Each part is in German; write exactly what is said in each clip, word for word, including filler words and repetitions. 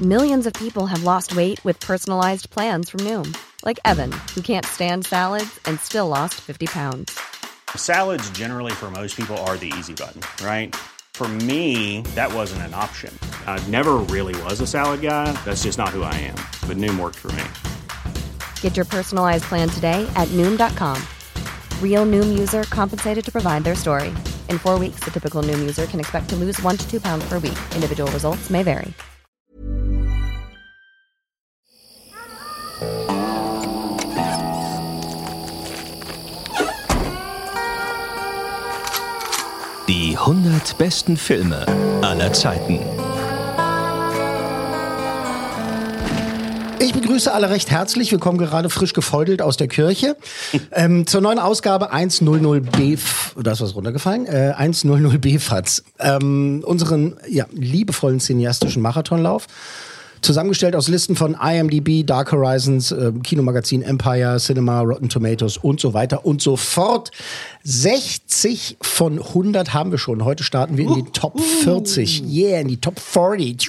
Millions of people have lost weight with personalized plans from Noom. Like Evan, who can't stand salads and still lost fifty pounds. Salads generally for most people are the easy button, right? For me, that wasn't an option. I never really was a salad guy. That's just not who I am. But Noom worked for me. Get your personalized plan today at Noom dot com. Real Noom user compensated to provide their story. In four weeks, the typical Noom user can expect to lose one to two pounds per week. Individual results may vary. Die hundert besten Filme aller Zeiten. Ich begrüße alle recht herzlich. Wir kommen gerade frisch gefeudelt aus der Kirche. ähm, zur neuen Ausgabe hundertb, da ist was runtergefallen, äh, hundertb F A Z. Ähm, unseren ja, liebevollen cineastischen Marathonlauf. Zusammengestellt aus Listen von I M D B, Dark Horizons, äh, Kinomagazin Empire, Cinema, Rotten Tomatoes und so weiter und so fort. sechzig von hundert haben wir schon. Heute starten wir in die Top vierzig. Yeah, in die Top vierzig.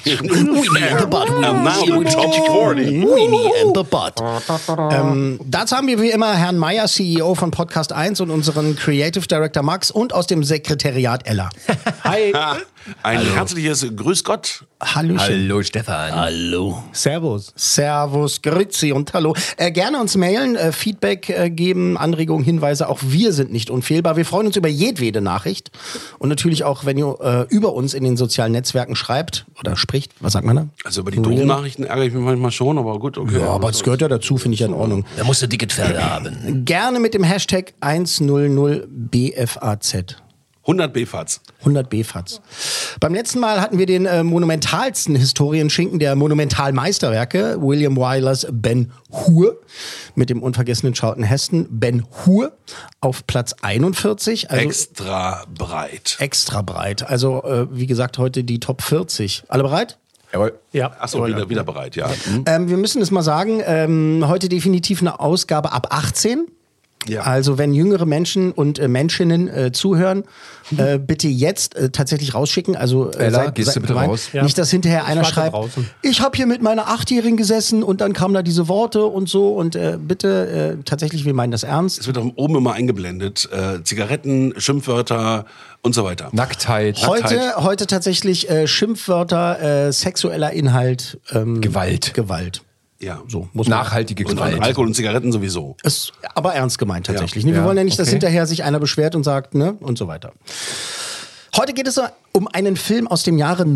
ähm, dazu haben wir wie immer Herrn Meyer, C E O von Podcast eins und unseren Creative Director Max und aus dem Sekretariat Ella. Hi. Ein Hallo. Herzliches Grüß Gott. Hallöchen. Hallo Stefan. Hallo. Servus. Servus, Grüezi und Hallo. Äh, gerne uns mailen, äh, Feedback äh, geben, Anregungen, Hinweise. Auch wir sind nicht unfehlbar. Wir freuen uns über jedwede Nachricht. Und natürlich auch, wenn ihr äh, über uns in den sozialen Netzwerken schreibt oder spricht. Was sagt man da? Also über die doofen Nachrichten ärgere ich mich manchmal schon, aber gut, okay. Ja, aber es gehört ja dazu, finde ich ja in Ordnung. Da musst du dicke Pferde haben. Gerne mit dem Hashtag hundertb F A Z. hundert B F A Z. hundert B F A Z. Beim letzten Mal hatten wir den äh, monumentalsten Historienschinken der Monumentalmeisterwerke, William Wylers Ben Hur, mit dem unvergessenen Charlton Heston. Ben Hur auf Platz einundvierzig. Also extra breit. Extra breit. Also, äh, wie gesagt, heute die Top vierzig. Alle bereit? Jawohl. Ja. Achso, wieder, wieder bereit, ja. Mhm. Ähm, wir müssen es mal sagen, ähm, heute definitiv eine Ausgabe ab achtzehn. Ja. Also wenn jüngere Menschen und äh, Menschinnen äh, zuhören, äh, bitte jetzt äh, tatsächlich rausschicken. Also äh, Ella, seid, gehst seid du bitte gemeint. raus? Ja. Nicht, dass hinterher einer Warte schreibt, draußen. ich habe hier mit meiner Achtjährigen gesessen und dann kamen da diese Worte und so. Und äh, bitte, äh, tatsächlich, wir meinen das ernst. Es wird auch oben immer eingeblendet. Äh, Zigaretten, Schimpfwörter und so weiter. Nacktheit. Heute, Nacktheit. heute tatsächlich äh, Schimpfwörter, äh, sexueller Inhalt, ähm, Gewalt. Gewalt. Ja. So, muss man. Nachhaltige Und Gewalt. Alkohol und Zigaretten sowieso. Ist aber ernst gemeint tatsächlich. Ja. Ne? Wir Ja, wollen ja nicht, dass okay. hinterher sich einer beschwert und sagt, ne, und so weiter. Heute geht es um einen Film aus dem Jahre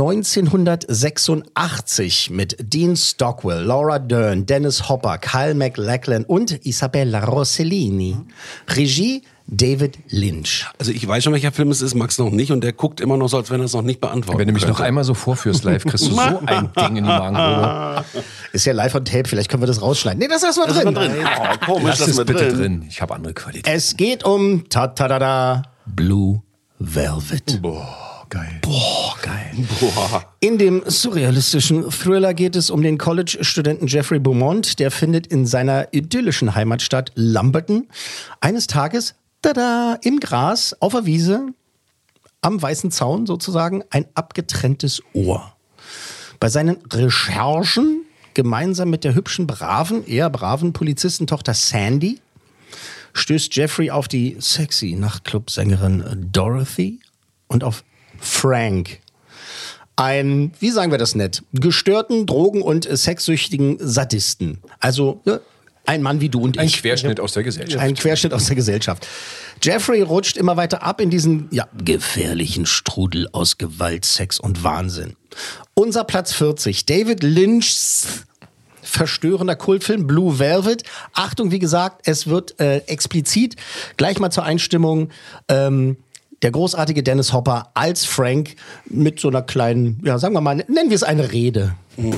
neunzehnhundertsechsundachtzig mit Dean Stockwell, Laura Dern, Dennis Hopper, Kyle MacLachlan und Isabella Rossellini. Regie David Lynch. Also ich weiß schon, welcher Film es ist, Max noch nicht. Und der guckt immer noch so, als wenn er es noch nicht beantwortet. Wenn du mich noch könnte. einmal so vorführst live, kriegst du so ein Ding in die Magengrube. Ist ja live on tape, vielleicht können wir das rausschneiden. Nee, das lassen wir Das drin. ist mal drin. Oh, komisch, Lass das es ist bitte drin. drin. Ich habe andere Qualität. Es geht um ta-ta-da-da, Blue Velvet. Boah, geil. Boah, geil. Boah. In dem surrealistischen Thriller geht es um den College-Studenten Jeffrey Beaumont. Der findet in seiner idyllischen Heimatstadt Lumberton eines Tages, tada, im Gras, auf der Wiese, am weißen Zaun sozusagen, ein abgetrenntes Ohr. Bei seinen Recherchen, gemeinsam mit der hübschen, braven, eher braven Polizistentochter Sandy, stößt Jeffrey auf die sexy Nachtclub-Sängerin Dorothy und auf Frank. Ein, wie sagen wir das nett, gestörten, drogen- und sexsüchtigen Sadisten. Also ne, ein Mann wie du und ich. Ein Querschnitt aus der Gesellschaft. Ein Querschnitt aus der Gesellschaft. Jeffrey rutscht immer weiter ab in diesen ja, gefährlichen Strudel aus Gewalt, Sex und Wahnsinn. Unser Platz vierzig, David Lynchs verstörender Kultfilm Blue Velvet. Achtung, wie gesagt, es wird äh, explizit. Gleich mal zur Einstimmung. Ähm, der großartige Dennis Hopper als Frank mit so einer kleinen, ja, sagen wir mal, nennen wir es eine Rede. Mhm.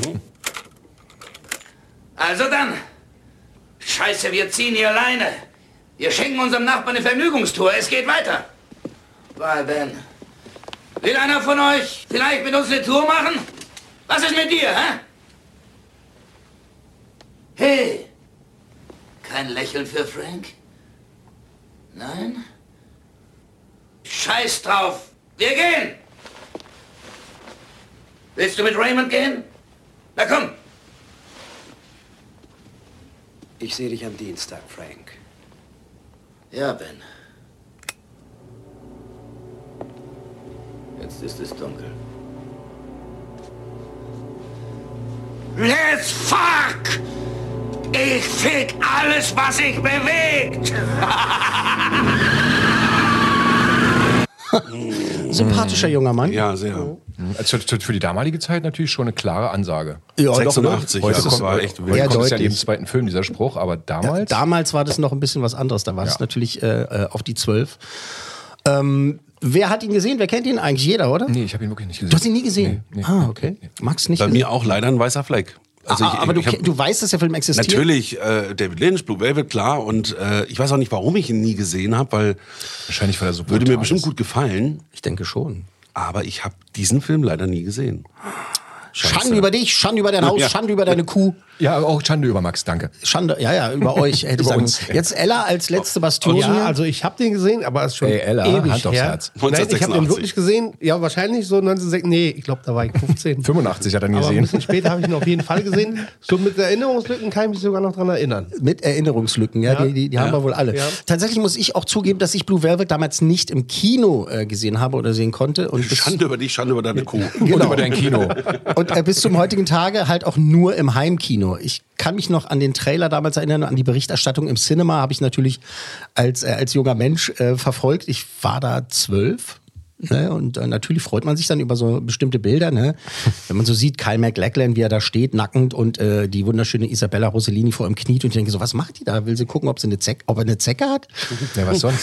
Also dann. Scheiße, wir ziehen hier alleine. Wir schenken unserem Nachbarn eine Vergnügungstour. Es geht weiter. War denn? Will einer von euch vielleicht mit uns eine Tour machen? Was ist mit dir, hä? Hey. Kein Lächeln für Frank? Nein? Scheiß drauf. Wir gehen. Willst du mit Raymond gehen? Na komm! Ich sehe dich am Dienstag, Frank. Ja, Ben. Jetzt ist es dunkel. Let's fuck! Ich fick alles, was sich bewegt! Sympathischer junger Mann. Ja, sehr. Also für die damalige Zeit natürlich schon eine klare Ansage. Ja, sechsundachtzig, doch, ne? ja, das kommt, war echt heute wild. kommt es ja in deutlich. jedem zweiten Film, dieser Spruch, aber damals... Ja, damals war das noch ein bisschen was anderes. Da war es Ja. natürlich äh, auf die zwölf. Ähm, wer hat ihn gesehen? Wer kennt ihn? Eigentlich jeder, oder? Nee, ich habe ihn wirklich nicht gesehen. Du hast ihn nie gesehen? Nee, nee, ah, nee, okay. nee, nee. Magst nicht Bei gesehen? mir auch leider ein weißer Fleck. Also ah, ich, aber ich, du, ich hab, du weißt, dass der Film existiert? Natürlich, äh, David Lynch, Blue Velvet, klar. Und äh, ich weiß auch nicht, warum ich ihn nie gesehen habe, weil Wahrscheinlich, weil er so würde mir brutal bestimmt ist. gut gefallen. Ich denke schon. Aber ich habe diesen Film leider nie gesehen. Scheiße. Schande über dich, Schande über dein Haus, Ja. Schande über deine Kuh. Ja, auch Schande über Max, danke. Schande, ja, ja, über euch. Hätte ich Über sagen. uns. Jetzt Ella als letzte Bastion. Ja, hier. also ich habe den gesehen, aber es ist schon Ey, Ella, ewig Hand aufs her. Herz. Nein, ich habe den neunzehnhundertsechsundachtzig. wirklich gesehen. Ja, wahrscheinlich so neunzehnhundertsechsundachtzig. Nee, ich glaube, da war ich fünfzehn. fünfundachtzig hat er ihn Aber ein gesehen. bisschen später habe ich ihn auf jeden Fall gesehen. So mit Erinnerungslücken kann ich mich sogar noch dran erinnern. Mit Erinnerungslücken, ja, Ja. die, die, die haben wir wohl alle. Ja. Tatsächlich muss ich auch zugeben, dass ich Blue Velvet damals nicht im Kino äh, gesehen habe oder sehen konnte. Und bis, Schande über dich, Schande über deine Kuh. Und über dein Kino. und äh, bis zum heutigen Tage halt auch nur im Heimkino. Ich kann mich noch an den Trailer damals erinnern, an die Berichterstattung im Cinema habe ich natürlich als, äh, als junger Mensch äh, verfolgt. Ich war da zwölf. Ne? Und äh, natürlich freut man sich dann über so bestimmte Bilder. Ne? Wenn man so sieht, Kyle MacLachlan, wie er da steht, nackend und äh, die wunderschöne Isabella Rossellini vor ihm kniet. Und ich denke so, was macht die da? Will sie gucken, ob sie eine Zecke, ob er eine Zecke hat? Ja, was sonst?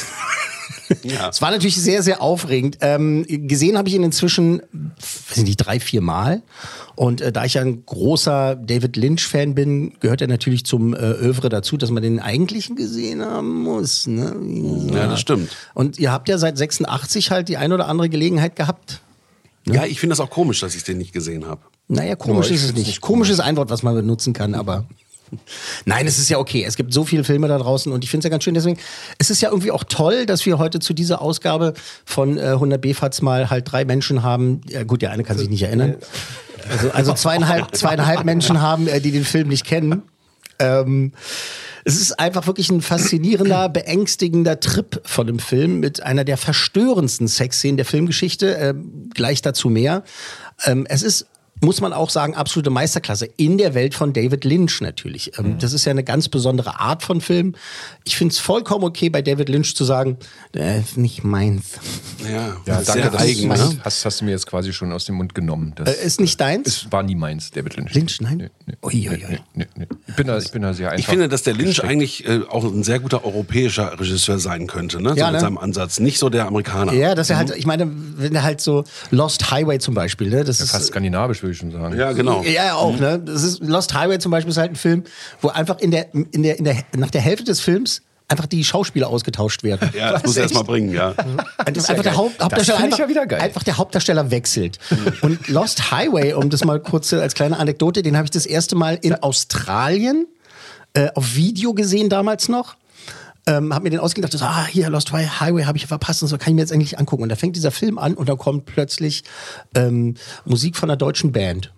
Ja. Es war natürlich sehr, sehr aufregend. Ähm, gesehen habe ich ihn inzwischen, weiß nicht, drei, vier Mal. Und äh, da ich ja ein großer David Lynch-Fan bin, gehört er natürlich zum äh, Övre dazu, dass man den eigentlichen gesehen haben muss. Ne? Ja, das stimmt. Und ihr habt ja seit sechsundachtzig halt die ein oder andere Gelegenheit gehabt. Ja, ich finde das auch komisch, dass ich den nicht gesehen habe. Naja, komisch Ja, ich ist es find's nicht. nicht Komisch ist ein Wort, was man benutzen kann, aber... Nein, es ist ja okay. Es gibt so viele Filme da draußen und ich finde es ja ganz schön. Deswegen, es ist ja irgendwie auch toll, dass wir heute zu dieser Ausgabe von äh, hundert B-Fatz mal halt drei Menschen haben. Ja, gut, der eine kann sich nicht erinnern. Also, also zweieinhalb, zweieinhalb Menschen haben, äh, die den Film nicht kennen. Ähm, es ist einfach wirklich ein faszinierender, beängstigender Trip von dem Film mit einer der verstörendsten Sexszenen der Filmgeschichte. Ähm, gleich dazu mehr. Ähm, es ist, muss man auch sagen, absolute Meisterklasse in der Welt von David Lynch natürlich. Ähm, das ist ja eine ganz besondere Art von Film. Ich finde es vollkommen okay, bei David Lynch zu sagen, das ist nicht meins. Ja, Ja, sehr danke, das eigen, hast, ne? hast, hast du mir jetzt quasi schon aus dem Mund genommen. Das Äh, ist nicht deins? Es war nie meins, David Lynch. Lynch, nein? Nee, nee, Ui, ui, ui. nee, nee, nee. Ich, bin da, ich bin da sehr einfach. Ich finde, dass der Lynch gestrickt. eigentlich äh, auch ein sehr guter europäischer Regisseur sein könnte, ne? So Ja, mit ne? seinem Ansatz. Nicht so der Amerikaner. Ja, dass er halt, ich meine, wenn er halt so Lost Highway zum Beispiel, ne, das ist Fast skandinavisch, würde ich schon sagen. Ja, genau. Ja, ja, auch, ne? Das ist Lost Highway zum Beispiel ist halt ein Film, wo einfach in der, in der, in der, nach der Hälfte des Films einfach die Schauspieler ausgetauscht werden. Ja, das muss er erst mal bringen, ja. Das ist ja einfach der geil. Haupt, Hauptdarsteller Das finde ich einfach, ja wieder geil. einfach der Hauptdarsteller wechselt. Und Lost Highway, um das mal kurz als kleine Anekdote, den habe ich das erste Mal in Australien äh, auf Video gesehen damals noch. Ähm, hab mir den ausgedacht, so, ah, hier, Lost Highway habe ich verpasst und so, kann ich mir jetzt eigentlich angucken. Und da fängt dieser Film an und dann kommt plötzlich ähm, Musik von einer deutschen Band.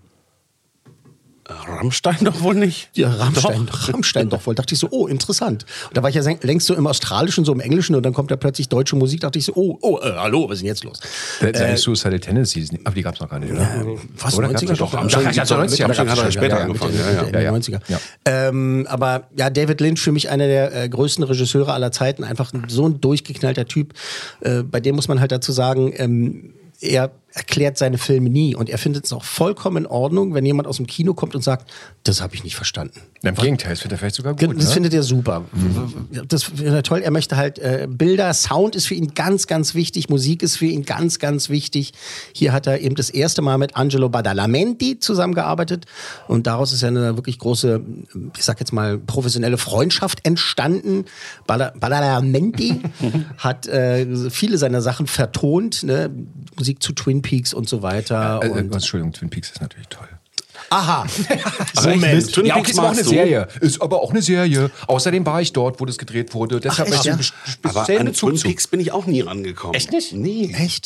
Rammstein doch wohl nicht? Ja, Rammstein, doch. Rammstein doch wohl. Dachte ich so, oh, interessant. Und da war ich ja längst so im Australischen, so im Englischen und dann kommt da plötzlich deutsche Musik, dachte ich so, oh, oh, äh, hallo, was ist denn jetzt los? Der, der Suicidal Tendencies, aber die gab es noch gar nicht, oder? Was, Oder neunziger? gab's Doch, doch. Rammstein Ja, gibt's ja, doch- neunziger, Rammstein da hat er gab's später schon, ja, angefangen. Mitte, Ja, ja. Mitte der Ja, ja. neunziger. Ja. Ähm, aber ja, David Lynch für mich einer der äh, größten Regisseure aller Zeiten, einfach so ein durchgeknallter Typ. Äh, bei dem muss man halt dazu sagen, ähm, er erklärt seine Filme nie und er findet es auch vollkommen in Ordnung, wenn jemand aus dem Kino kommt und sagt, das habe ich nicht verstanden. Im Gegenteil, das findet er vielleicht sogar gut. Das ne? findet er super. Das findet er toll. Er möchte halt äh, Bilder, Sound ist für ihn ganz, ganz wichtig, Musik ist für ihn ganz, ganz wichtig. Hier hat er eben das erste Mal mit Angelo Badalamenti zusammengearbeitet und daraus ist ja eine wirklich große, ich sag jetzt mal, professionelle Freundschaft entstanden. Bada- Badalamenti hat äh, viele seiner Sachen vertont, ne? Musik zu Twin Peaks und so weiter. Äh, äh, und Entschuldigung, Twin Peaks ist natürlich toll. aha. Moment. Twin Ja, okay, Peaks ist aber auch eine magst du? Serie. Ist aber auch eine Serie. Außerdem war ich dort, wo das gedreht wurde. Deshalb echt, möchte ich ja? einen bes- Aber speziellen an Bezug Twin zu. Peaks bin ich auch nie rangekommen. Echt nicht? Nee. Echt?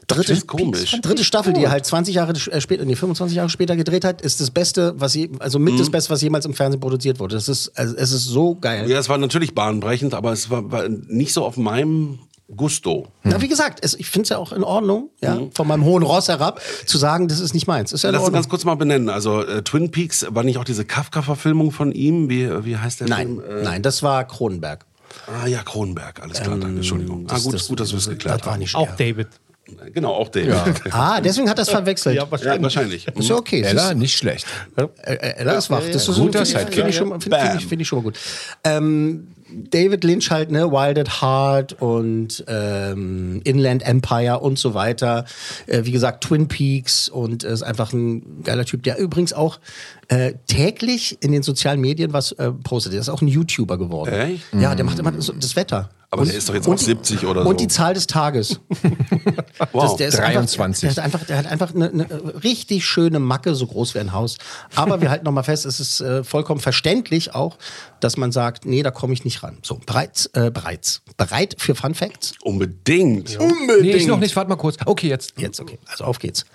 Dritte, Das ist komisch. dritte Staffel, die er halt zwanzig Jahre äh, später, nee, fünfundzwanzig Jahre später gedreht hat, ist das Beste, was je, also mit Mhm. das Beste, was jemals im Fernsehen produziert wurde. Das ist, also es ist so geil. Ja, es war natürlich bahnbrechend, aber es war, war nicht so auf meinem Gusto. Na, wie gesagt, es, ich finde es ja auch in Ordnung, ja, von meinem hohen Ross herab, zu sagen, das ist nicht meins. Ist ja in Lass uns Ordnung. ganz kurz mal benennen. Also äh, Twin Peaks war nicht auch diese Kafka-Verfilmung von ihm? Wie, wie heißt der Nein, Film? Äh, nein, das war Kronenberg. Ah ja, Kronenberg, alles klar, danke, Entschuldigung. das- ah, gut, das- gut, dass wir es das- geklärt das war haben. nicht Auch David. Genau, auch der. Ja. Ah, deswegen hat das verwechselt. Ja, Ja, wahrscheinlich. Ist ja okay. es Ella, ist- nicht schlecht. Äh, äh, Ella ist wach. Das ist Guter finde ich, Sidekick. find ich, schon mal- find, find ich, find ich schon mal gut. Ähm, David Lynch halt, ne, Wild at Heart und ähm, Inland Empire und so weiter. Äh, wie gesagt, Twin Peaks und äh, ist einfach ein geiler Typ, der übrigens auch äh, täglich in den sozialen Medien was äh, postet. Der ist auch ein YouTuber geworden. Echt? Ja, der macht immer so das Wetter. Aber der ist doch jetzt auch siebzig oder so. Und die Zahl des Tages. Wow. Das, der ist dreiundzwanzig. Einfach, der, hat einfach, der hat einfach eine, eine richtig schöne Macke, so groß wie ein Haus. Aber wir halten nochmal fest, es ist äh, vollkommen verständlich auch, dass man sagt, nee, da komme ich nicht ran. So, bereits, äh, bereits. Bereit für Fun Facts? Unbedingt. Unbedingt. Nee, ich noch nicht. Warte mal kurz. Okay, jetzt. Jetzt, okay. Also auf geht's.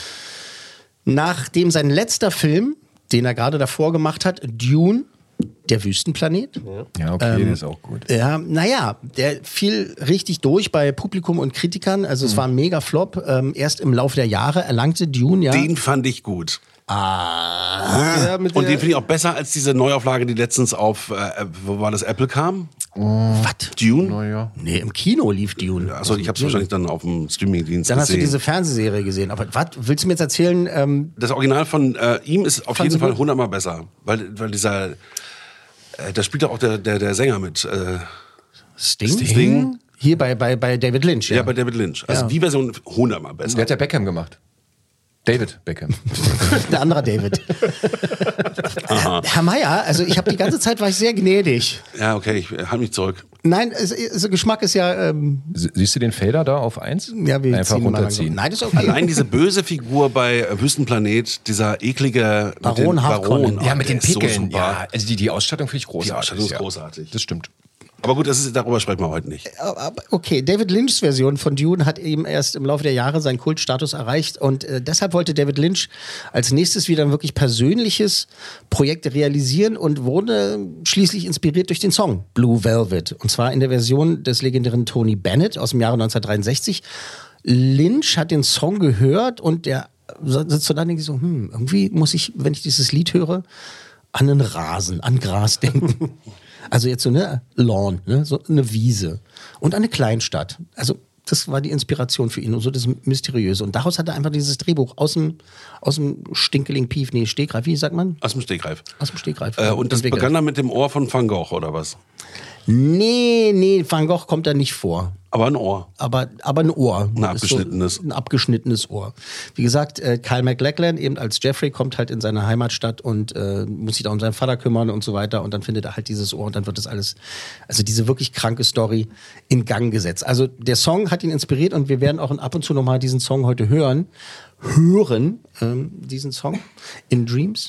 Nachdem sein letzter Film, den er gerade davor gemacht hat, Dune, der Wüstenplanet, Ja, okay, der ist auch gut. ja, naja, der fiel richtig durch bei Publikum und Kritikern. Also es war ein Mega-Flop. Ähm, erst im Laufe der Jahre erlangte Dune, ja. Den fand ich gut. Ja, mit Und der- den finde ich auch besser als diese Neuauflage, die letztens auf, äh, wo war das, Apple kam? Was? Dune? Naja. Nee, im Kino lief Dune. Achso, ich habe es wahrscheinlich dann auf dem Streamingdienst Dann hast du gesehen. diese Fernsehserie gesehen. Aber was, willst du mir jetzt erzählen? Ähm, Das Original von äh, ihm ist auf Fandst jeden du Fall gut? hundertmal besser. Weil, weil dieser, äh, da spielt doch auch der, der, der Sänger mit. Äh, Sting? Sting? Hier bei, bei, bei David Lynch, ja. ja. bei David Lynch. Also Ja. die Version hundertmal besser. Der hat ja Beckham gemacht. David Beckham. Ein anderer David. Herr, Herr Meier, also ich habe die ganze Zeit war ich sehr gnädig. Ja, okay, ich halte mich zurück. Nein, es, es, Geschmack ist ja, ähm, Sie- Siehst du den Fader da auf eins? ja, wir Einfach ziehen mal runterziehen. langsam. Nein, das ist okay. Allein diese böse Figur bei äh, Wüstenplanet, dieser eklige mit Baron den Harkonnen. Baron, Ja, mit der den ist so Pickeln. super. Ja, also die, die Ausstattung finde ich großartig. Die Ausstattung ist ja. großartig. Das stimmt. Aber gut, das ist, darüber sprechen wir heute nicht. Aber okay, David Lynchs Version von Dune hat eben erst im Laufe der Jahre seinen Kultstatus erreicht und äh, deshalb wollte David Lynch als nächstes wieder ein wirklich persönliches Projekt realisieren und wurde schließlich inspiriert durch den Song Blue Velvet und zwar in der Version des legendären Tony Bennett aus dem Jahre neunzehnhundertdreiundsechzig. Lynch hat den Song gehört und der sitzt so da und denkt so, hm, irgendwie muss ich, wenn ich dieses Lied höre, an einen Rasen, an Gras denken. Also jetzt so eine Lawn, ne? So eine Wiese und eine Kleinstadt. Also das war die Inspiration für ihn und so das Mysteriöse. Und daraus hat er einfach dieses Drehbuch aus dem, aus dem Stinkeling Pief, nee, Stegreif, wie sagt man? Aus dem Stegreif. Aus dem Stegreif. Äh, und das entwickelt. begann dann mit dem Ohr von Van Gogh, oder was? Nee, nee, Van Gogh kommt da nicht vor. Aber ein Ohr. Aber, aber ein Ohr. Ein Das ist so abgeschnittenes. ein abgeschnittenes Ohr. Wie gesagt, äh, Kyle MacLachlan eben als Jeffrey kommt halt in seine Heimatstadt und äh, muss sich da um seinen Vater kümmern und so weiter. Und dann findet er halt dieses Ohr und dann wird das alles, also diese wirklich kranke Story in Gang gesetzt. Also der Song hat ihn inspiriert und wir werden auch ab und zu nochmal diesen Song heute hören. Hören, ähm, diesen Song in Dreams.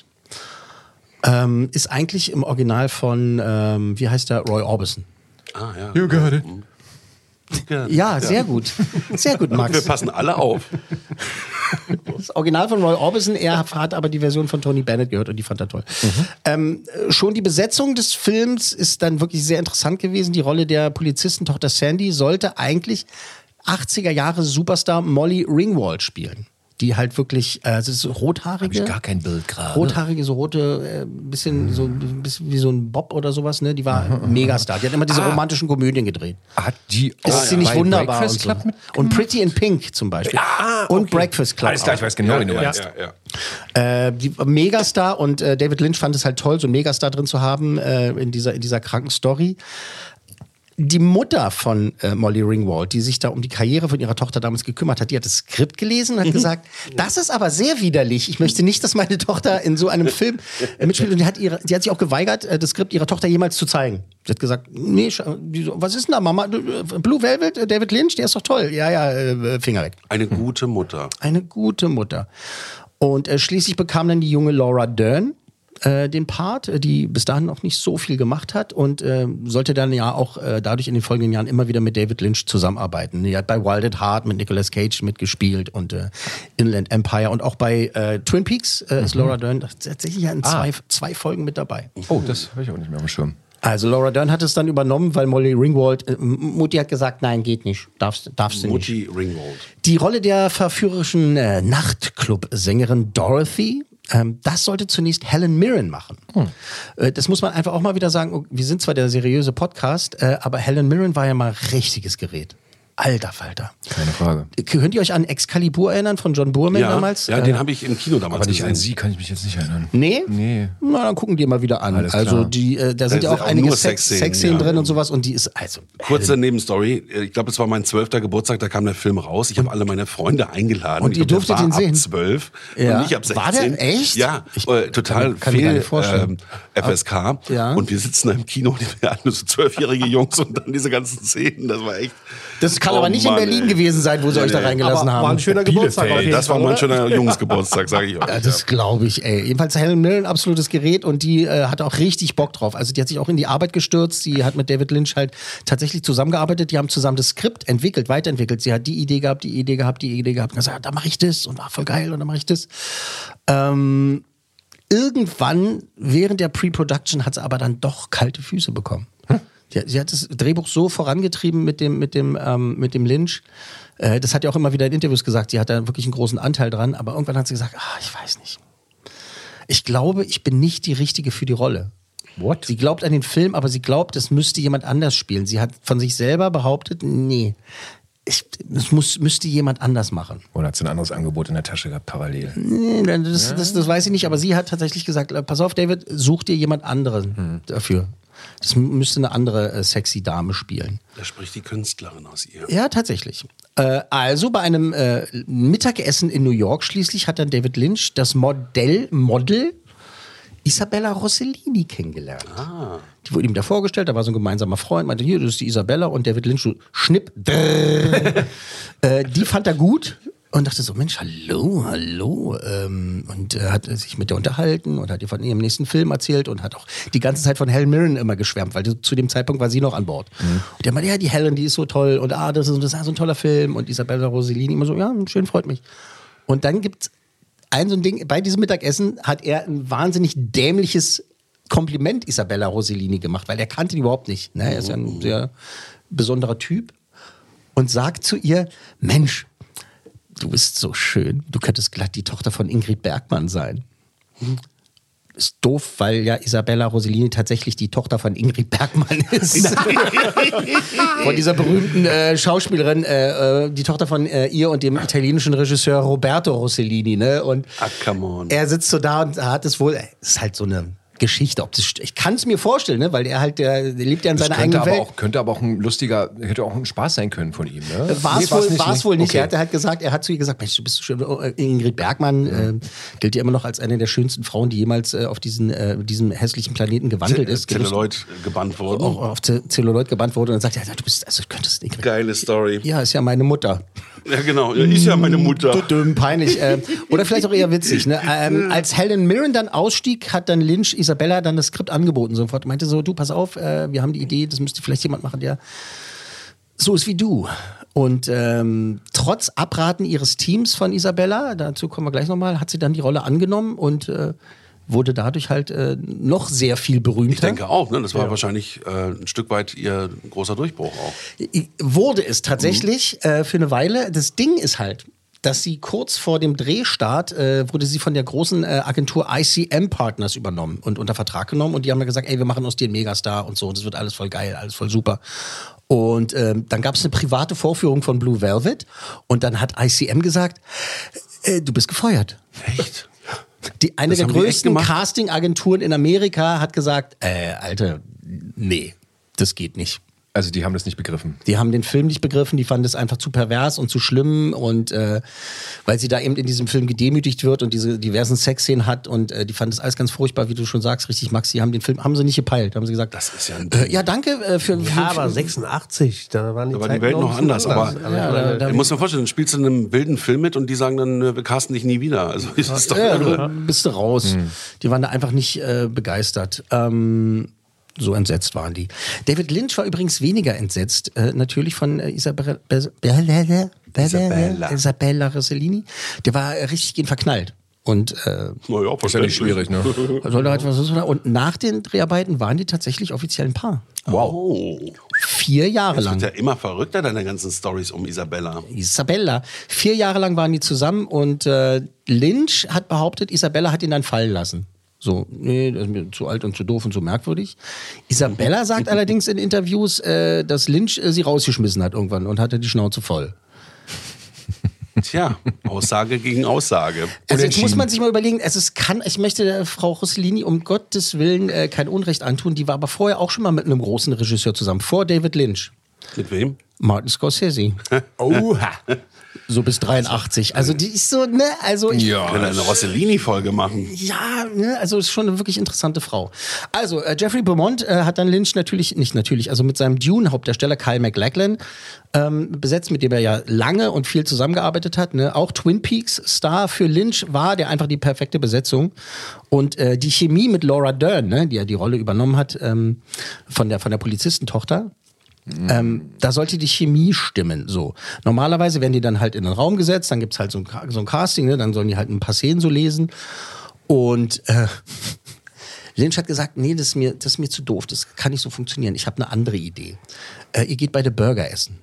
Ähm, ist eigentlich im Original von, ähm, wie heißt der, Roy Orbison. Ah, ja. You got it. Ja, sehr gut. Sehr gut, Max. Wir passen alle auf. Das Original von Roy Orbison, er hat aber die Version von Tony Bennett gehört und die fand er toll. Ähm, schon die Besetzung des Films ist dann wirklich sehr interessant gewesen. Die Rolle der Polizistentochter Sandy sollte eigentlich achtziger Jahre Superstar Molly Ringwald spielen. Die halt wirklich, äh, es ist so rothaarige. Hab ich gar kein Bild gerade. Rothaarige, so rote, äh, bisschen so ein bisschen wie so ein Bob oder sowas, ne? Die war Megastar. Die hat immer diese Ah. romantischen Komödien gedreht. Hat die Ist auch ziemlich bei wunderbar Breakfast und so. Club mit? Und Pretty in Pink zum Beispiel. Ah, Und okay. Breakfast Club. Alles klar, ich auch. weiß genau, wen du ja, meinst. ja, ja. Äh, die war Megastar und äh, David Lynch fand es halt toll, so einen Megastar drin zu haben äh, in dieser, in dieser kranken Story. Die Mutter von äh, Molly Ringwald, die sich da um die Karriere von ihrer Tochter damals gekümmert hat, die hat das Skript gelesen und hat gesagt, das ist aber sehr widerlich. Ich möchte nicht, dass meine Tochter in so einem Film äh, mitspielt. Und die hat, ihre, die hat sich auch geweigert, äh, das Skript ihrer Tochter jemals zu zeigen. Sie hat gesagt, nee, sch- die so, was ist denn da, Mama? Blue Velvet, äh, David Lynch, der ist doch toll. Ja, ja, äh, Finger weg. Eine gute Mutter. Eine gute Mutter. Und äh, schließlich bekam dann die junge Laura Dern äh, den Part, die bis dahin noch nicht so viel gemacht hat und äh, sollte dann ja auch äh, dadurch in den folgenden Jahren immer wieder mit David Lynch zusammenarbeiten. Die hat bei Wild at Heart mit Nicolas Cage mitgespielt und äh, Inland Empire und auch bei äh, Twin Peaks äh, ist mhm. Laura Dern tatsächlich ja in ah. zwei, zwei Folgen mit dabei. Oh, das habe ich auch nicht mehr auf dem Schirm. Also Laura Dern hat es dann übernommen, weil Molly Ringwald, äh, Mutti hat gesagt, nein, geht nicht, darfst, darfst du nicht. Mutti Ringwald. Die Rolle der verführerischen äh, Nachtclub-Sängerin Dorothy, ähm, das sollte zunächst Helen Mirren machen. Hm. Äh, das muss man einfach auch mal wieder sagen, wir sind zwar der seriöse Podcast, äh, aber Helen Mirren war ja mal richtiges Gerät. Alter Falter. Keine Frage. Könnt ihr euch an Excalibur erinnern von John Boorman ja, damals? Ja, äh, den habe ich im Kino damals Aber nicht gesehen. an sie kann ich mich jetzt nicht erinnern. Nee? Nee. Na, dann gucken die mal wieder an. Alles also klar. die, äh, da sind Da ja auch sind auch einige nur Sex- Sexszenen, Sexszenen ja. drin und sowas und die ist also... Kurze Nebenstory. Ich glaube, es war mein zwölfter Geburtstag, da kam der Film raus. Ich habe alle meine Freunde eingeladen. Und ihr ich glaub, durftet der war ihn sehen? ab zwölf Ja. und nicht ab sechzehn. War der echt? Ja, Ich äh, total kann- kann mir gar viel nicht vorstellen. ähm, F S K. Ja. Und wir sitzen da im Kino, die waren alle so zwölfjährige Jungs und dann diese ganzen Szenen. Das war echt... Das kann Oh aber nicht Mann, in Berlin ey. gewesen sein, wo sie Nee, euch da nee. reingelassen Aber haben. war ein schöner Geburtstag auf jeden Das war Fall, mein oder? schöner Jungsgeburtstag, sage ich euch. Ja, das glaube ich, ey. Jedenfalls Helen Mirren, absolutes Gerät und die äh, hat auch richtig Bock drauf. Also die hat sich auch in die Arbeit gestürzt. Sie hat mit David Lynch halt tatsächlich zusammengearbeitet. Die haben zusammen das Skript entwickelt, weiterentwickelt. Sie hat die Idee gehabt, die Idee gehabt, die Idee gehabt. Und gesagt, da mache ich das und war voll geil und dann mache ich das. Ähm, irgendwann während der Pre-Production hat sie aber dann doch kalte Füße bekommen. Hm? Sie, sie hat das Drehbuch so vorangetrieben mit dem, mit dem, ähm, mit dem Lynch. Äh, das hat ja auch immer wieder in Interviews gesagt. Sie hat da wirklich einen großen Anteil dran. Aber irgendwann hat sie gesagt, ah, ich weiß nicht. Ich glaube, ich bin nicht die Richtige für die Rolle. What? Sie glaubt an den Film, aber sie glaubt, es müsste jemand anders spielen. Sie hat von sich selber behauptet, nee, ich, das muss, müsste jemand anders machen. Oder hat sie ein anderes Angebot in der Tasche gehabt, parallel? Nee, das, das, das weiß ich nicht, aber sie hat tatsächlich gesagt, pass auf, David, such dir jemand anderen hm. dafür. Das müsste eine andere äh, sexy Dame spielen. Da spricht die Künstlerin aus ihr. Ja, tatsächlich. Äh, also bei einem äh, Mittagessen in New York schließlich hat dann David Lynch das Modell, Model Isabella Rossellini kennengelernt. Ah. Die wurde ihm da vorgestellt, da war so ein gemeinsamer Freund, meinte, hier, das ist die Isabella und David Lynch so, schnipp, drrr. äh, die fand er gut und dachte so, Mensch, hallo, hallo. Ähm, und äh, hat sich mit der unterhalten und hat ihr von ihrem nächsten Film erzählt und hat auch die ganze Zeit von Helen Mirren immer geschwärmt, weil zu dem Zeitpunkt war sie noch an Bord. Mhm. Und der meinte, ja, die Helen, die ist so toll und ah, das ist, das ist so ein toller Film und Isabella Rossellini immer so, ja, schön, freut mich. Und dann gibt's ein so ein Ding, bei diesem Mittagessen hat er ein wahnsinnig dämliches Kompliment Isabella Rossellini gemacht, weil er kannte die überhaupt nicht. Ne? Er ist ja ein sehr besonderer Typ und sagt zu ihr, Mensch, du bist so schön, du könntest glatt die Tochter von Ingrid Bergmann sein. Hm. Ist doof, weil ja Isabella Rossellini tatsächlich die Tochter von Ingrid Bergmann ist. Von dieser berühmten äh, Schauspielerin, äh, äh, die Tochter von äh, ihr und dem italienischen Regisseur Roberto Rossellini. Ne? Und Ah, come on. er sitzt so da und hat es wohl, es ist halt so eine Geschichte. Ob das, ich kann es mir vorstellen, ne? Weil er halt, der, der lebt ja in Das seiner könnte eigenen aber, Welt. auch, könnte aber auch ein lustiger, hätte auch ein Spaß sein können von ihm. Ne? War es Nee, war's wohl, war's nicht? wohl nicht. Okay. Er hat halt gesagt, er hat zu ihr gesagt, Mensch, du bist so schön. Ingrid Bergmann äh, gilt ja immer noch als eine der schönsten Frauen, die jemals äh, auf diesen, äh, diesem hässlichen Planeten gewandelt ist. Zelluloid gebannt worden. Auch auf Z- Zelluloid gebannt wurde und dann sagt er, ja, du bist, also du könntest Ingrid. Geile Story. Ja, ist ja meine Mutter. Ja, genau. Ja, ist ja meine Mutter. Dumm, peinlich. äh, oder vielleicht auch eher witzig. Ne? Ähm, als Helen Mirren dann ausstieg, hat dann Lynch Isabella dann das Skript angeboten. Sofort meinte so, du, pass auf, äh, wir haben die Idee, das müsste vielleicht jemand machen, der so ist wie du. Und ähm, trotz Abraten ihres Teams von Isabella, dazu kommen wir gleich nochmal, hat sie dann die Rolle angenommen und äh, wurde dadurch halt äh, noch sehr viel berühmter. Ich denke auch, ne? Das war ja. wahrscheinlich äh, ein Stück weit ihr großer Durchbruch auch. Wurde es tatsächlich mhm. äh, für eine Weile. Das Ding ist halt, dass sie kurz vor dem Drehstart äh, wurde sie von der großen äh, Agentur I C M Partners übernommen und unter Vertrag genommen und die haben ja gesagt, ey, wir machen aus dir einen Megastar und so, das wird alles voll geil, alles voll super. Und ähm, dann gab es eine private Vorführung von Blue Velvet und dann hat I C M gesagt, äh, du bist gefeuert. Echt? Die, eine Das der haben die echt größten gemacht? Casting-Agenturen in Amerika hat gesagt, äh, Alter, nee, das geht nicht. Also die haben das nicht begriffen. Die haben den Film nicht begriffen, die fanden es einfach zu pervers und zu schlimm und äh, weil sie da eben in diesem Film gedemütigt wird und diese diversen Sexszenen hat und äh, die fanden das alles ganz furchtbar, wie du schon sagst, richtig, Max, die haben den Film, haben sie nicht gepeilt, haben sie gesagt. Das ist ja ein äh, ja, danke äh, für... Ja, für, aber sechsundachtzig, da waren die, Da war die Zeiten Welt noch ein bisschen anders, aber Ja, da, da, du musst dir vorstellen, du spielst in einem wilden Film mit und die sagen dann, wir casten dich nie wieder. Also ist das doch ja, irre. du bist du raus. Hm. Die waren da einfach nicht äh, begeistert. Ähm, so entsetzt waren die. David Lynch war übrigens weniger entsetzt, äh, natürlich von äh, Isabella, Isabella. Isabella Rossellini. Der war äh, richtig gegen verknallt. Und äh, Naja, Ist ja nicht schwierig, ne? sollte halt was wissen. Und nach den Dreharbeiten waren die tatsächlich offiziell ein Paar. Wow. Oh. Vier Jahre Das lang. wird ja immer verrückter, deine ganzen Storys um Isabella. Isabella. Vier Jahre lang waren die zusammen und äh, Lynch hat behauptet, Isabella hat ihn dann fallen lassen. So, nee, das ist mir zu alt und zu doof und zu merkwürdig. Isabella sagt allerdings in Interviews, äh, dass Lynch äh, sie rausgeschmissen hat irgendwann und hatte die Schnauze voll. Tja, Aussage gegen Aussage. Also jetzt muss man sich mal überlegen, es ist, kann, ich möchte der Frau Rossellini um Gottes Willen äh, kein Unrecht antun, die war aber vorher auch schon mal mit einem großen Regisseur zusammen, vor David Lynch. Mit wem? Martin Scorsese. Oha. So bis dreiundachtzig. Also die ist so, ne, also ich, Ja. Will er eine Rossellini-Folge machen? Ja, ne, also ist schon eine wirklich interessante Frau. Also, äh, Jeffrey Beaumont äh, hat dann Lynch natürlich, nicht natürlich, also mit seinem Dune-Hauptdarsteller Kyle MacLachlan ähm, besetzt, mit dem er ja lange und viel zusammengearbeitet hat. Ne? Auch Twin Peaks-Star für Lynch war der einfach die perfekte Besetzung. Und äh, die Chemie mit Laura Dern, ne, die ja die Rolle übernommen hat, ähm, von der, von der Polizistentochter, Ähm, da sollte die Chemie stimmen. So. Normalerweise werden die dann halt in den Raum gesetzt, dann gibt's halt so ein, so ein Casting, ne? Dann sollen die halt ein paar Szenen so lesen. Und äh, Lynch hat gesagt, nee, das ist, mir, das ist mir zu doof, das kann nicht so funktionieren. Ich habe eine andere Idee. Äh, ihr geht beide Burger essen.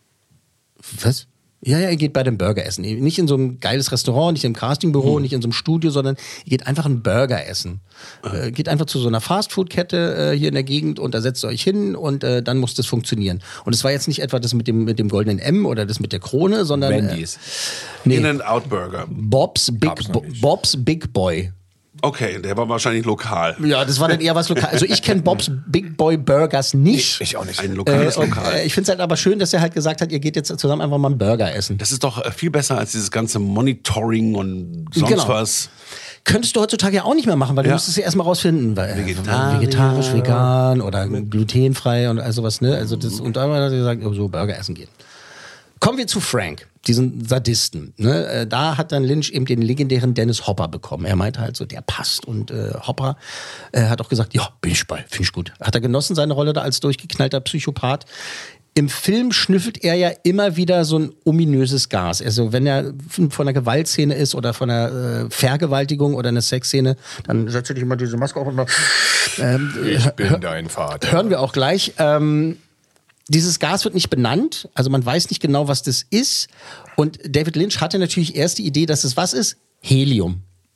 Was? Ja, ja, ihr geht bei dem Burger essen. Nicht in so ein geiles Restaurant, nicht im Castingbüro, hm. nicht in so einem Studio, sondern ihr geht einfach einen Burger essen. Äh, geht einfach zu so einer Fastfood-Kette äh, hier in der Gegend und da setzt ihr euch hin und äh, dann muss das funktionieren. Und es war jetzt nicht etwa das mit dem, mit dem goldenen M oder das mit der Krone, sondern Wendy's. Äh, nee, In-N-Out Burger. Bob's Big, Gab's noch Bo- nicht. Bob's Big Boy. Okay, der war wahrscheinlich lokal. Ja, das war dann eher was lokal. Also ich kenne Bob's Big Boy Burgers nicht. Ich auch nicht. Ein lokales Äh, und, Lokal. äh, ich finde es halt aber schön, dass er halt gesagt hat, ihr geht jetzt zusammen einfach mal einen Burger essen. Das ist doch äh, viel besser als dieses ganze Monitoring und sonst Genau. was. Könntest du heutzutage ja auch nicht mehr machen, weil du Ja. müsstest ja erstmal rausfinden, weil, Vegetarier. vegetarisch, vegan oder glutenfrei und all sowas, ne? Also das, und da hat er gesagt, oh, so Burger essen gehen. Kommen wir zu Frank, diesen Sadisten. Ne? Äh, Da hat dann Lynch eben den legendären Dennis Hopper bekommen. Er meinte halt so, der passt. Und äh, Hopper äh, hat auch gesagt, ja, bin ich bei, finde ich gut. Hat er genossen, seine Rolle da als durchgeknallter Psychopath. Im Film schnüffelt er ja immer wieder so ein ominöses Gas. Also wenn er von einer Gewaltszene ist oder von einer äh, Vergewaltigung oder einer Sexszene, dann setzt er dich immer diese Maske auf und mal, ähm, Ich bin hör- dein Vater. hören wir auch gleich. Ähm, Dieses Gas wird nicht benannt, also man weiß nicht genau, was das ist. Und David Lynch hatte natürlich erst die Idee, dass es was ist? Helium.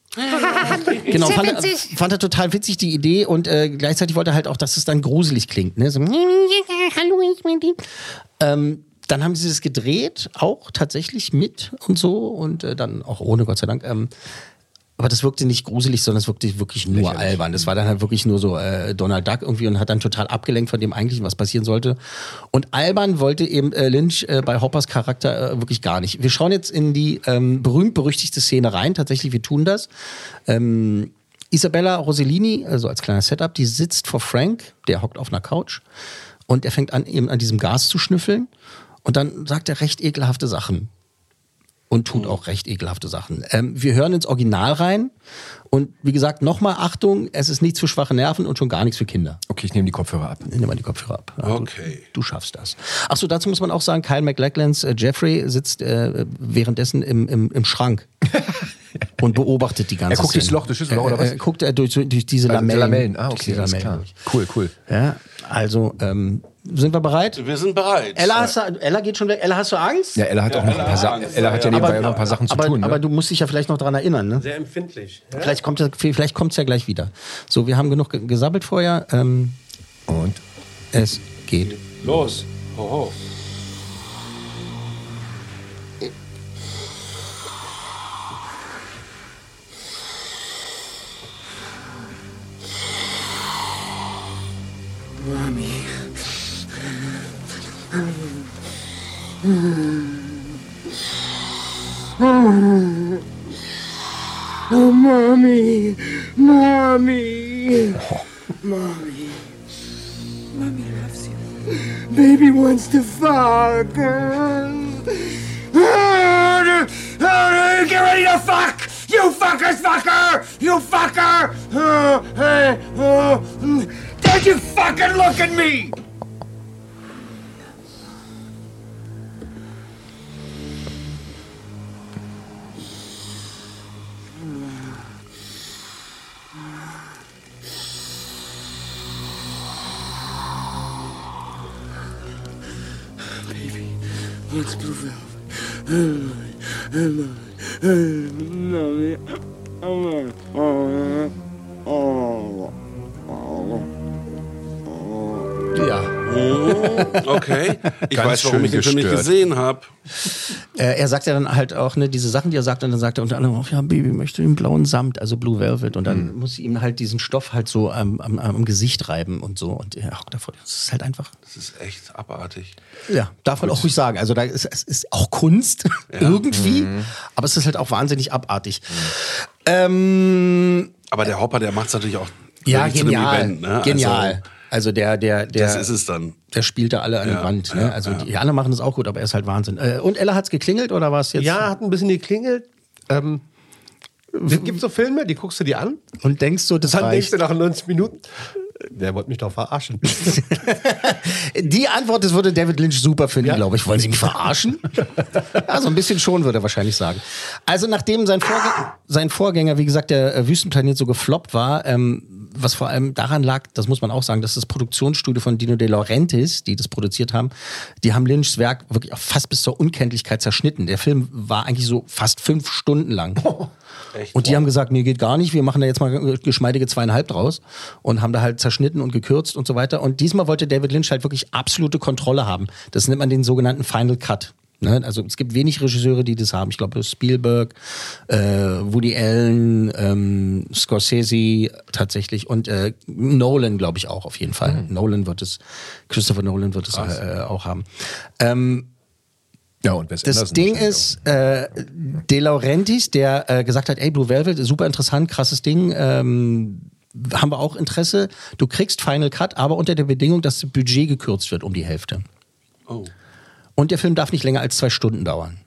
Genau, fand er, fand er total witzig, die Idee. Und äh, gleichzeitig wollte er halt auch, dass es dann gruselig klingt. Ne? So, hallo, ich bin die. Ähm, dann haben sie das gedreht, auch tatsächlich mit und so. Und äh, dann auch ohne, Gott sei Dank. Ähm, aber das wirkte nicht gruselig, sondern es wirkte wirklich nur Lächerlich. albern. Das war dann halt wirklich nur so äh, Donald Duck irgendwie und hat dann total abgelenkt von dem eigentlichen, was passieren sollte. Und albern wollte eben äh, Lynch äh, bei Hoppers Charakter äh, wirklich gar nicht. Wir schauen jetzt in die ähm, berühmt-berüchtigte Szene rein. Tatsächlich, wir tun das. Ähm, Isabella Rossellini, also als kleiner Setup, die sitzt vor Frank, der hockt auf einer Couch und er fängt an, eben an diesem Gas zu schnüffeln und dann sagt er recht ekelhafte Sachen. Und tut auch recht ekelhafte Sachen. Ähm, wir hören ins Original rein. Und wie gesagt, nochmal Achtung, es ist nichts für schwache Nerven und schon gar nichts für Kinder. Okay, ich nehme die Kopfhörer ab. Nimm mal die Kopfhörer ab. Ja, Okay. Du, du schaffst das. Achso, dazu muss man auch sagen, Kyle MacLachlans äh, Jeffrey sitzt äh, währenddessen im, im, im Schrank und beobachtet die ganze Er guckt durchs Szene. Loch, durchs Schlüsselloch, oder was? Er, er guckt äh, durch, durch diese Also Lamellen. Lamellen. Ah, Durch okay, diese alles Lamellen klar. Cool, cool. Ja, also, ähm, sind wir bereit? Wir sind bereit. Ella, hast du, Ella geht schon weg. Ella, hast du Angst? Ja, Ella hat auch noch ein paar Sachen. Ella hat ja nebenbei noch ein paar Sachen zu aber, tun. Ne? aber du musst dich ja vielleicht noch daran erinnern, ne? Sehr empfindlich. Ja? Vielleicht kommt es vielleicht kommt's ja gleich wieder. So, wir haben genug ge- gesabbelt vorher. Ähm, Und? es geht. Los. Hoho. Mami. Oh, Mommy, Mommy, Mommy, Mommy loves you. Baby wants to fuck. Get ready to fuck! You fuckers, fucker! You fucker! Don't you fucking look at me! Baby, what's blue velvet? Mommy, oh, oh, oh, oh. Ja. Okay. Ich Ganz weiß, warum ich den Film nicht gestört. gesehen habe. Äh, er sagt ja dann halt auch, ne, diese Sachen, die er sagt, und dann sagt er unter anderem, oh, ja, Baby, möchte den blauen Samt, also Blue Velvet. Und dann Mhm. muss sie ihm halt diesen Stoff halt so am, am, am Gesicht reiben und so. Und er hockt davor. Das ist halt einfach. Das ist echt abartig. Ja, darf man auch ruhig sagen. Also da ist es ist auch Kunst irgendwie, Mhm. aber es ist halt auch wahnsinnig abartig. Ähm, Aber der Hopper, der macht es natürlich auch ja, wirklich zu einem genial. Event, ne? Genial. Also, Also der, der, der. das ist es dann. Der spielt da alle an der Ja, Wand. Ne? ja, Also ja. die anderen machen das auch gut, aber er ist halt Wahnsinn. Äh, und Ella, hat's geklingelt oder war es jetzt? Ja, hat ein bisschen geklingelt. Ähm, es gibt so Filme, die guckst du dir an. Und denkst du, das Dann denkst reicht? du nach neunzig Minuten, der wollte mich doch verarschen. Die Antwort, das würde David Lynch super finden, Ja. glaube ich. Wollen Sie mich verarschen? Ja, so ein bisschen schon, würde er wahrscheinlich sagen. Also nachdem sein, Vorgänger, sein Vorgänger, wie gesagt, der äh, Wüstenplanet so gefloppt war, ähm, was vor allem daran lag, das muss man auch sagen, dass das Produktionsstudio von Dino De Laurentiis, die das produziert haben, die haben Lynchs Werk wirklich auch fast bis zur Unkenntlichkeit zerschnitten. Der Film war eigentlich so fast fünf Stunden lang. Echt? Und die haben gesagt, nee, geht gar nicht, wir machen da jetzt mal geschmeidige zweieinhalb draus und haben da halt zerschnitten und gekürzt und so weiter. Und diesmal wollte David Lynch halt wirklich absolute Kontrolle haben. Das nennt man den sogenannten Final Cut. Ne? Also es gibt wenig Regisseure, die das haben. Ich glaube Spielberg, äh, Woody Allen, ähm, Scorsese tatsächlich und äh, Nolan, glaube ich auch auf jeden Fall. Mhm. Nolan wird es, Christopher Nolan wird es äh, auch haben. Ähm, Ja, und Wes Das Anderson Ding wahrscheinlich ist, äh, De Laurentiis, der äh, gesagt hat, ey, Blue Velvet, super interessant, krasses Ding, ähm, haben wir auch Interesse. Du kriegst Final Cut, aber unter der Bedingung, dass das Budget gekürzt wird um die Hälfte. Oh. Und der Film darf nicht länger als zwei Stunden dauern.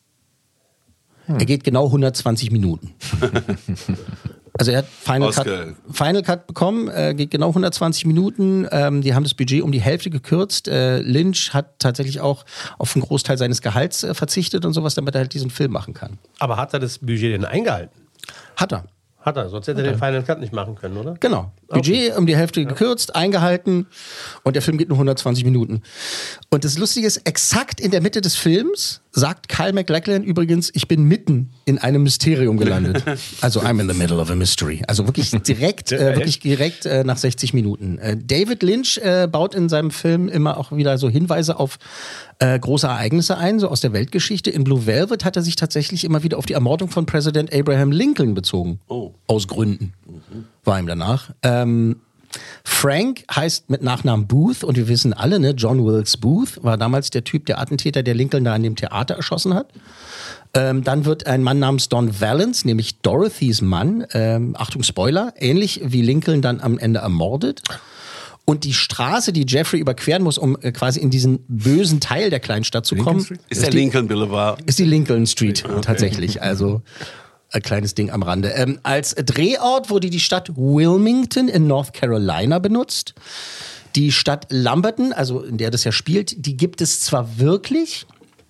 Er geht genau hundertzwanzig Minuten. Also er hat Final Cut, Ausge- Final Cut bekommen, äh, geht genau hundertzwanzig Minuten. Ähm, die haben das Budget um die Hälfte gekürzt. Äh, Lynch hat tatsächlich auch auf einen Großteil seines Gehalts äh, verzichtet und sowas, damit er halt diesen Film machen kann. Aber hat er das Budget denn eingehalten? Hat er. Hat er, sonst hätte er den Final Cut nicht machen können, oder? Genau. Budget um die Hälfte gekürzt, eingehalten und der Film geht nur hundertzwanzig Minuten. Und das Lustige ist, exakt in der Mitte des Films sagt Kyle MacLachlan übrigens, ich bin mitten in einem Mysterium gelandet. Also I'm in the middle of a mystery. Also wirklich direkt, äh, wirklich direkt äh, nach sechzig Minuten. Äh, David Lynch äh, baut in seinem Film immer auch wieder so Hinweise auf äh, große Ereignisse ein, so aus der Weltgeschichte. In Blue Velvet hat er sich tatsächlich immer wieder auf die Ermordung von Präsident Abraham Lincoln bezogen. Oh. Aus Gründen. War ihm danach. Ähm, Frank heißt mit Nachnamen Booth und wir wissen alle, ne, John Wilkes Booth war damals der Typ, der Attentäter, der Lincoln da an dem Theater erschossen hat. Ähm, dann wird ein Mann namens Don Valance, nämlich Dorothys Mann, ähm, Achtung Spoiler, ähnlich wie Lincoln dann am Ende ermordet. Und die Straße, die Jeffrey überqueren muss, um äh, quasi in diesen bösen Teil der Kleinstadt zu kommen, Ist der die, Lincoln Boulevard? ist die Lincoln Street tatsächlich. Also ein kleines Ding am Rande. Ähm, als Drehort wurde die Stadt Wilmington in North Carolina benutzt. Die Stadt Lumberton, also in der das ja spielt, die gibt es zwar wirklich,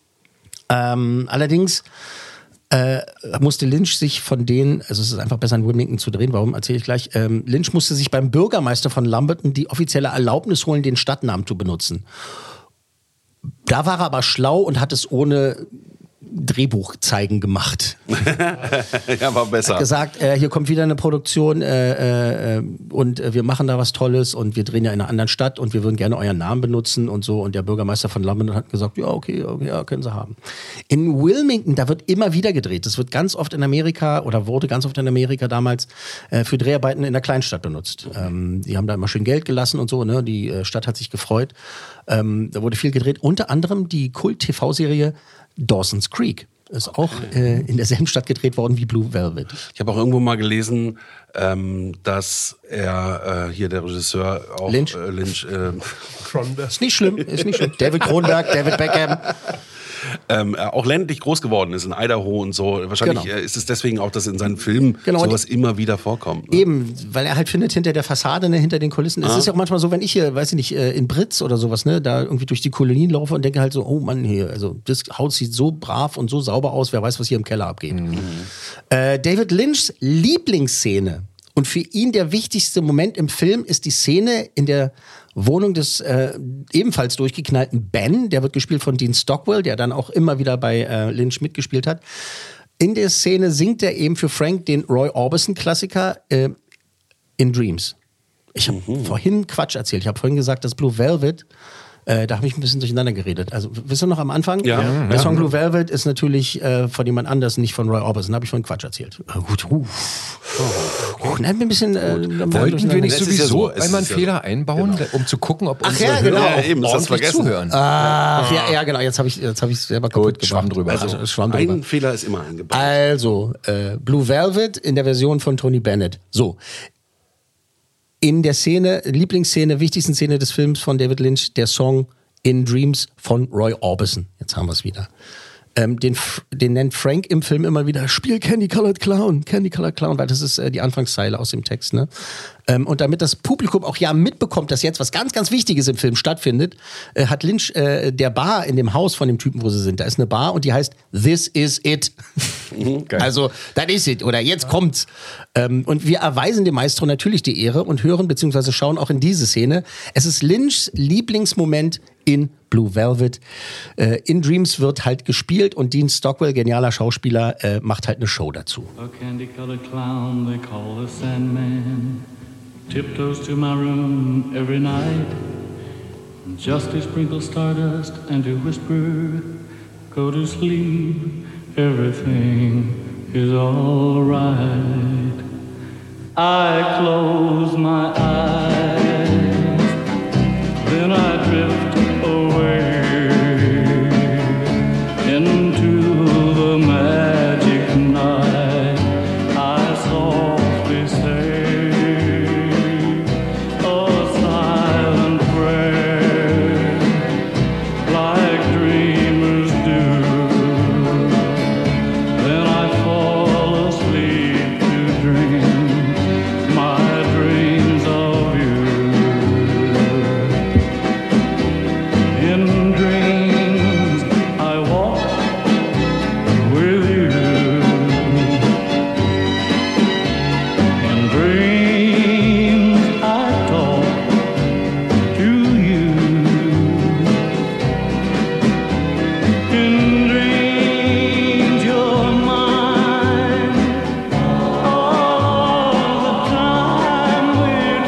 ähm, allerdings äh, musste Lynch sich von denen, also es ist einfach besser in Wilmington zu drehen, warum erzähle ich gleich, ähm, Lynch musste sich beim Bürgermeister von Lumberton die offizielle Erlaubnis holen, den Stadtnamen zu benutzen. Da war er aber schlau und hat es ohne Drehbuch zeigen gemacht. Ja, war besser. Hat gesagt, äh, hier kommt wieder eine Produktion äh, äh, und äh, wir machen da was Tolles und wir drehen ja in einer anderen Stadt und wir würden gerne euren Namen benutzen und so. Und der Bürgermeister von London hat gesagt, ja, okay, okay, ja, können sie haben. In Wilmington, da wird immer wieder gedreht. Das wird ganz oft in Amerika oder wurde ganz oft in Amerika damals äh, für Dreharbeiten in der Kleinstadt benutzt. Ähm, die haben da immer schön Geld gelassen und so, ne? Die äh, Stadt hat sich gefreut. Ähm, da wurde viel gedreht. Unter anderem die Kult-T V-Serie Dawson's Creek. Ist auch äh, in derselben Stadt gedreht worden wie Blue Velvet. Ich habe auch irgendwo mal gelesen, ähm, dass er, äh, hier der Regisseur auch... Lynch? Äh, Lynch äh, ist nicht schlimm, ist nicht schlimm. David Cronenberg, David Beckham. Ähm, auch ländlich groß geworden ist in Idaho und so. Wahrscheinlich Genau. äh, ist es deswegen auch, dass in seinen Filmen Genau. sowas immer wieder vorkommt. Ne? Eben, weil er halt findet, hinter der Fassade, ne, hinter den Kulissen. Es Ah. ist ja auch manchmal so, wenn ich hier, weiß ich nicht, äh, in Britz oder sowas, ne, da irgendwie durch die Kolonien laufe und denke halt so, oh Mann, hier, also das Haus sieht so brav und so sauber aus, wer weiß, was hier im Keller abgeht. Mhm. Äh, David Lynchs Lieblingsszene und für ihn der wichtigste Moment im Film ist die Szene in der Wohnung des äh, ebenfalls durchgeknallten Ben, der wird gespielt von Dean Stockwell, der dann auch immer wieder bei äh, Lynch mitgespielt hat. In der Szene singt er eben für Frank den Roy Orbison-Klassiker äh, In Dreams. Ich habe mhm. vorhin Quatsch erzählt. Ich habe vorhin gesagt, dass Blue Velvet, äh, da habe ich ein bisschen durcheinander geredet. Also, wisst ihr noch am Anfang? Ja. Der ja. Song Blue Velvet ist natürlich äh, von jemand anders, nicht von Roy Orbison. Da habe ich vorhin Quatsch erzählt. Äh, gut, uh. Oh, nein, ein bisschen. Äh, Wollten wir nicht Es ist ja sowieso so, es einmal einen ist ja Fehler so. einbauen, Genau. um zu gucken, ob Ach unsere ja, genau. Hörer Ja, eben, das hast du ordentlich vergessen. zuhören? Ach, ja, ja, genau. Jetzt habe ich es hab ich's selber kaputt Gut, Schwamm gemacht. drüber. Also, Also, Schwamm drüber. ein Fehler ist immer eingebaut. Also, äh, Blue Velvet in der Version von Tony Bennett. So. In der Szene, Lieblingsszene, wichtigsten Szene des Films von David Lynch, der Song In Dreams von Roy Orbison. Jetzt haben wir es wieder. Ähm, den, den nennt Frank im Film immer wieder Spiel Candy Colored Clown, Candy Colored Clown, weil das ist äh, die Anfangszeile aus dem Text. Ne? Ähm, und damit das Publikum auch ja mitbekommt, dass jetzt was ganz, ganz Wichtiges im Film stattfindet, äh, hat Lynch äh, der Bar in dem Haus von dem Typen, wo sie sind, da ist eine Bar und die heißt This is it. Also, that is it oder jetzt kommt's. Ähm, und wir erweisen dem Maestro natürlich die Ehre und hören bzw. schauen auch in diese Szene. Es ist Lynchs Lieblingsmoment in Blue Velvet. Äh, In Dreams wird halt gespielt und Dean Stockwell, genialer Schauspieler, äh, macht halt eine Show dazu. A candy-colored clown they call the Sandman tiptoes to my room every night just to sprinkle stardust and to whisper, go to sleep, everything is all right. I close my eyes, then I drift away into the magic night. I softly say a silent prayer like dreamers do. Then I fall asleep to dream my dreams of you. In dreams I walk with you. In dreams I talk to you. In dreams you're mine all the time we're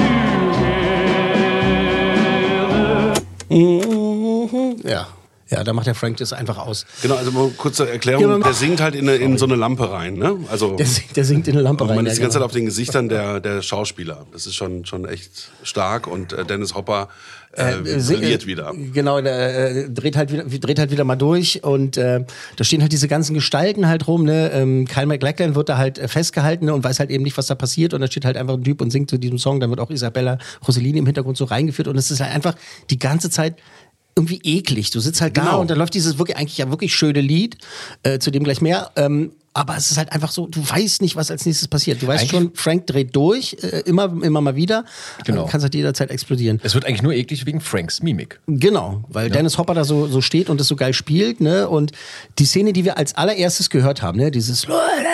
together. Ja. Ja, da macht der Frank das einfach aus. Genau, also mal kurze Erklärung, Genau. der singt halt in, eine, in so eine Lampe rein. Ne? Also, Der, singt- der singt in eine Lampe und rein. man ja, ist die ganze genau. Zeit auf den Gesichtern der, der Schauspieler. Das ist schon, schon echt stark und äh, Dennis Hopper äh, Äh, sing- brilliert wieder. Genau, der äh, dreht halt wieder, dreht halt wieder mal durch und äh, da stehen halt diese ganzen Gestalten halt rum. Ne? Ähm, Kyle MacLachlan wird da halt äh, festgehalten, ne? Und weiß halt eben nicht, was da passiert. Und da steht halt einfach ein Typ und singt zu diesem Song. Dann wird auch Isabella Rossellini im Hintergrund so reingeführt und es ist halt einfach die ganze Zeit irgendwie eklig. Du sitzt halt da Genau. und dann läuft dieses wirklich eigentlich ja wirklich schöne Lied, äh, zu dem gleich mehr. Ähm, aber es ist halt einfach so, du weißt nicht, was als nächstes passiert. Du weißt Eigentlich- schon, Frank dreht durch, äh, immer, immer mal wieder. Genau. Dann kannst halt jederzeit explodieren. Es wird eigentlich nur eklig wegen Franks Mimik. Genau, weil Dennis Hopper da so, so steht und das so geil spielt, ne? Und die Szene, die wir als allererstes gehört haben, ne? Dieses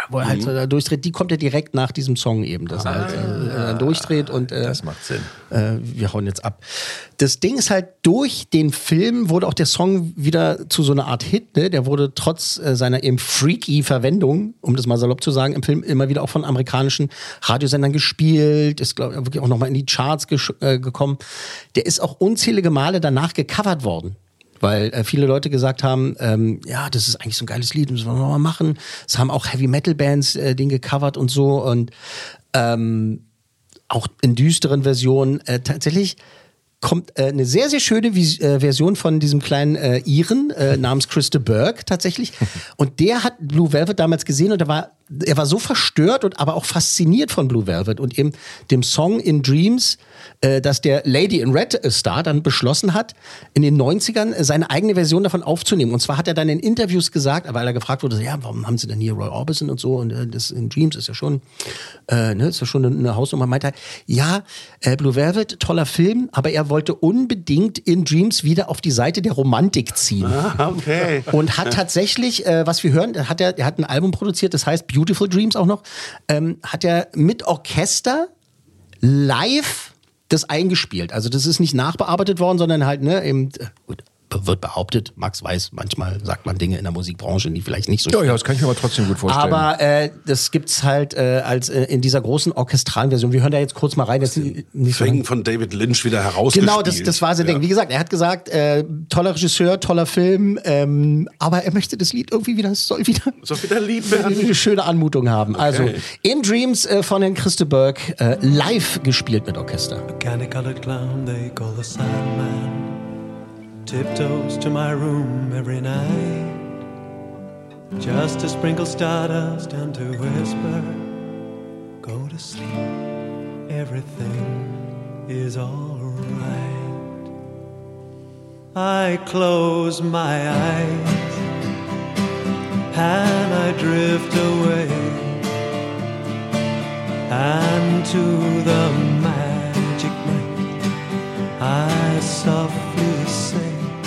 wo er halt Mhm. äh, durchdreht, die kommt ja direkt nach diesem Song eben, dass er halt äh, äh, durchdreht und äh, Das macht Sinn. äh, wir hauen jetzt ab. Das Ding ist halt, durch den Film wurde auch der Song wieder zu so einer Art Hit, ne? Der wurde trotz äh, seiner eben freaky Verwendung, um das mal salopp zu sagen, im Film immer wieder auch von amerikanischen Radiosendern gespielt, ist glaube ich wirklich auch nochmal in die Charts gesch- äh, gekommen. Der ist auch unzählige Male danach gecovert worden. Weil äh, viele Leute gesagt haben, ähm, ja, das ist eigentlich so ein geiles Lied, müssen wir nochmal machen. Es haben auch Heavy-Metal-Bands äh, den gecovert und so. Und ähm, auch in düsteren Versionen. Äh, tatsächlich kommt äh, eine sehr, sehr schöne Vis- äh, Version von diesem kleinen äh, Iren äh, namens Chris de Burgh tatsächlich. Und der hat Blue Velvet damals gesehen und er war, er war so verstört und aber auch fasziniert von Blue Velvet und eben dem Song In Dreams, äh, dass der Lady in Red Star dann beschlossen hat, in den neunzigern seine eigene Version davon aufzunehmen. Und zwar hat er dann in Interviews gesagt, weil er gefragt wurde, ja, warum haben sie denn hier Roy Orbison und so und äh, das In Dreams ist ja schon, äh, ne, ist ja schon eine, eine Hausnummer. Meint er, ja, äh, Blue Velvet, toller Film, aber er wollte unbedingt In Dreams wieder auf die Seite der Romantik ziehen. Ah, okay. Und hat tatsächlich, äh, was wir hören, hat er, er hat ein Album produziert, das heißt Beautiful Dreams auch noch, ähm, hat er mit Orchester live das eingespielt. Also das ist nicht nachbearbeitet worden, sondern halt, ne, eben, äh, gut, wird behauptet, Max weiß, manchmal sagt man Dinge in der Musikbranche, die vielleicht nicht so Ja, ja, das kann ich mir aber trotzdem gut vorstellen. aber äh, das gibt's halt äh, als äh, in dieser großen orchestralen Version. Wir hören da jetzt kurz mal rein. Das ist nicht so Fängen von David Lynch wieder herausgespielt. Genau, das, das war sein Ding. Wie gesagt, er hat gesagt, äh, toller Regisseur, toller Film, ähm, aber er möchte das Lied irgendwie wieder, es soll wieder, soll wieder lieb werden. eine schöne Anmutung haben. Okay. Also In Dreams äh, von Herrn Chris de Burgh, äh, live gespielt mit Orchester. Candy-colored clown they call the Sandman tiptoes to my room every night just to sprinkle stardust and to whisper, go to sleep, everything is alright. I close my eyes and I drift away and to the magic night I softly say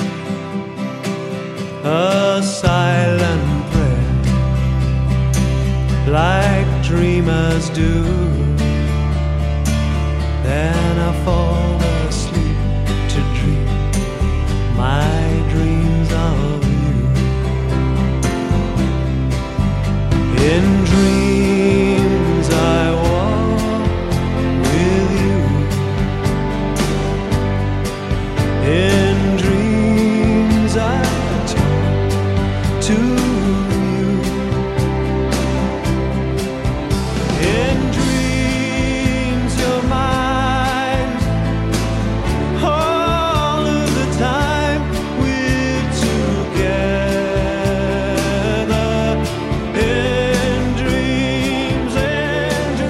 a silent prayer like dreamers do. Then I fall asleep to dream my dreams of you. In dreams I walk with you. In dreams I talk to you. In dreams you're mine. All of the time we're together. In dreams and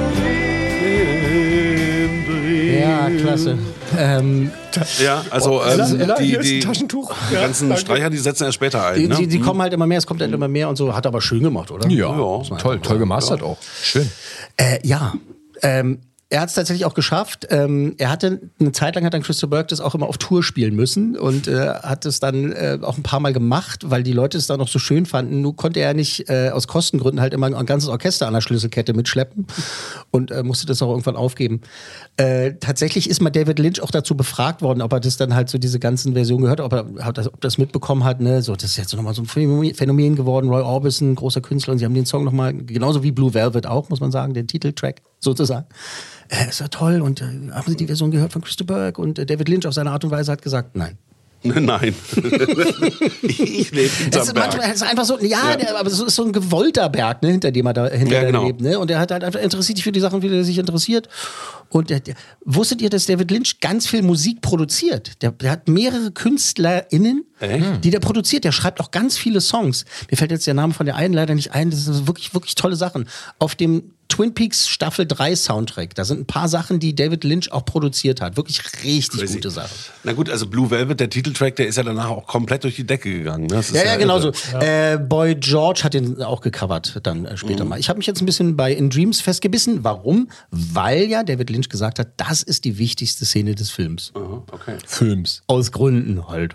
dreams. Ja, klasse. Ähm, Ja, also Ella, ähm, Ella, die, hier ist die, ein Taschentuch. die Ja, ganzen danke. Streicher, die setzen erst später ein. die, Ne? die, die kommen halt immer mehr, es kommt halt immer mehr und so. Hat aber schön gemacht, oder? Ja, Muss man toll, einfach toll sagen. gemastert auch. Schön. Äh, ja, ähm, er hat es tatsächlich auch geschafft. Ähm, er hatte eine Zeit lang hat dann Chris de Burgh das auch immer auf Tour spielen müssen und äh, hat es dann äh, auch ein paar Mal gemacht, weil die Leute es dann noch so schön fanden. Nur konnte er nicht äh, aus Kostengründen halt immer ein ganzes Orchester an der Schlüsselkette mitschleppen und äh, musste das auch irgendwann aufgeben. Äh, tatsächlich ist mal David Lynch auch dazu befragt worden, ob er das dann halt so diese ganzen Versionen gehört, ob er ob das, ob das mitbekommen hat. Ne? So, das ist jetzt nochmal so ein Phänomen Phänomen geworden. Roy Orbison, großer Künstler, und sie haben den Song nochmal, genauso wie Blue Velvet auch, muss man sagen, den Titeltrack sozusagen. Äh, ist ja toll und äh, haben Sie die Version gehört von Chris de Burgh? Und äh, David Lynch auf seine Art und Weise hat gesagt, nein. Nein. ich lebe Es hinterm ist Berg. manchmal es ist einfach so, ja, Ja. Der, aber es ist so ein gewollter Berg, ne, hinter dem er da hinter Ja, der genau. lebt, ne? Und er hat halt einfach interessiert sich für die Sachen, für die er sich interessiert. Und der, der, wusstet ihr, dass David Lynch ganz viel Musik produziert? Der, der hat mehrere KünstlerInnen, Echt? die der produziert. Der schreibt auch ganz viele Songs. Mir fällt jetzt der Name von der einen leider nicht ein. Das sind wirklich, wirklich tolle Sachen. Auf dem Twin Peaks Staffel drei Soundtrack, da sind ein paar Sachen, die David Lynch auch produziert hat. Wirklich richtig Crazy. gute Sachen. Na gut, also Blue Velvet, der Titeltrack, der ist ja danach auch komplett durch die Decke gegangen. Ne? Das ist Ja, ja, genau so. irre. Äh, Boy George hat den auch gecovert dann äh, später mal. Ich habe mich jetzt ein bisschen bei In Dreams festgebissen. Warum? Weil ja David Lynch gesagt hat, das ist die wichtigste Szene des Films. Aha, okay. Films. Aus Gründen halt.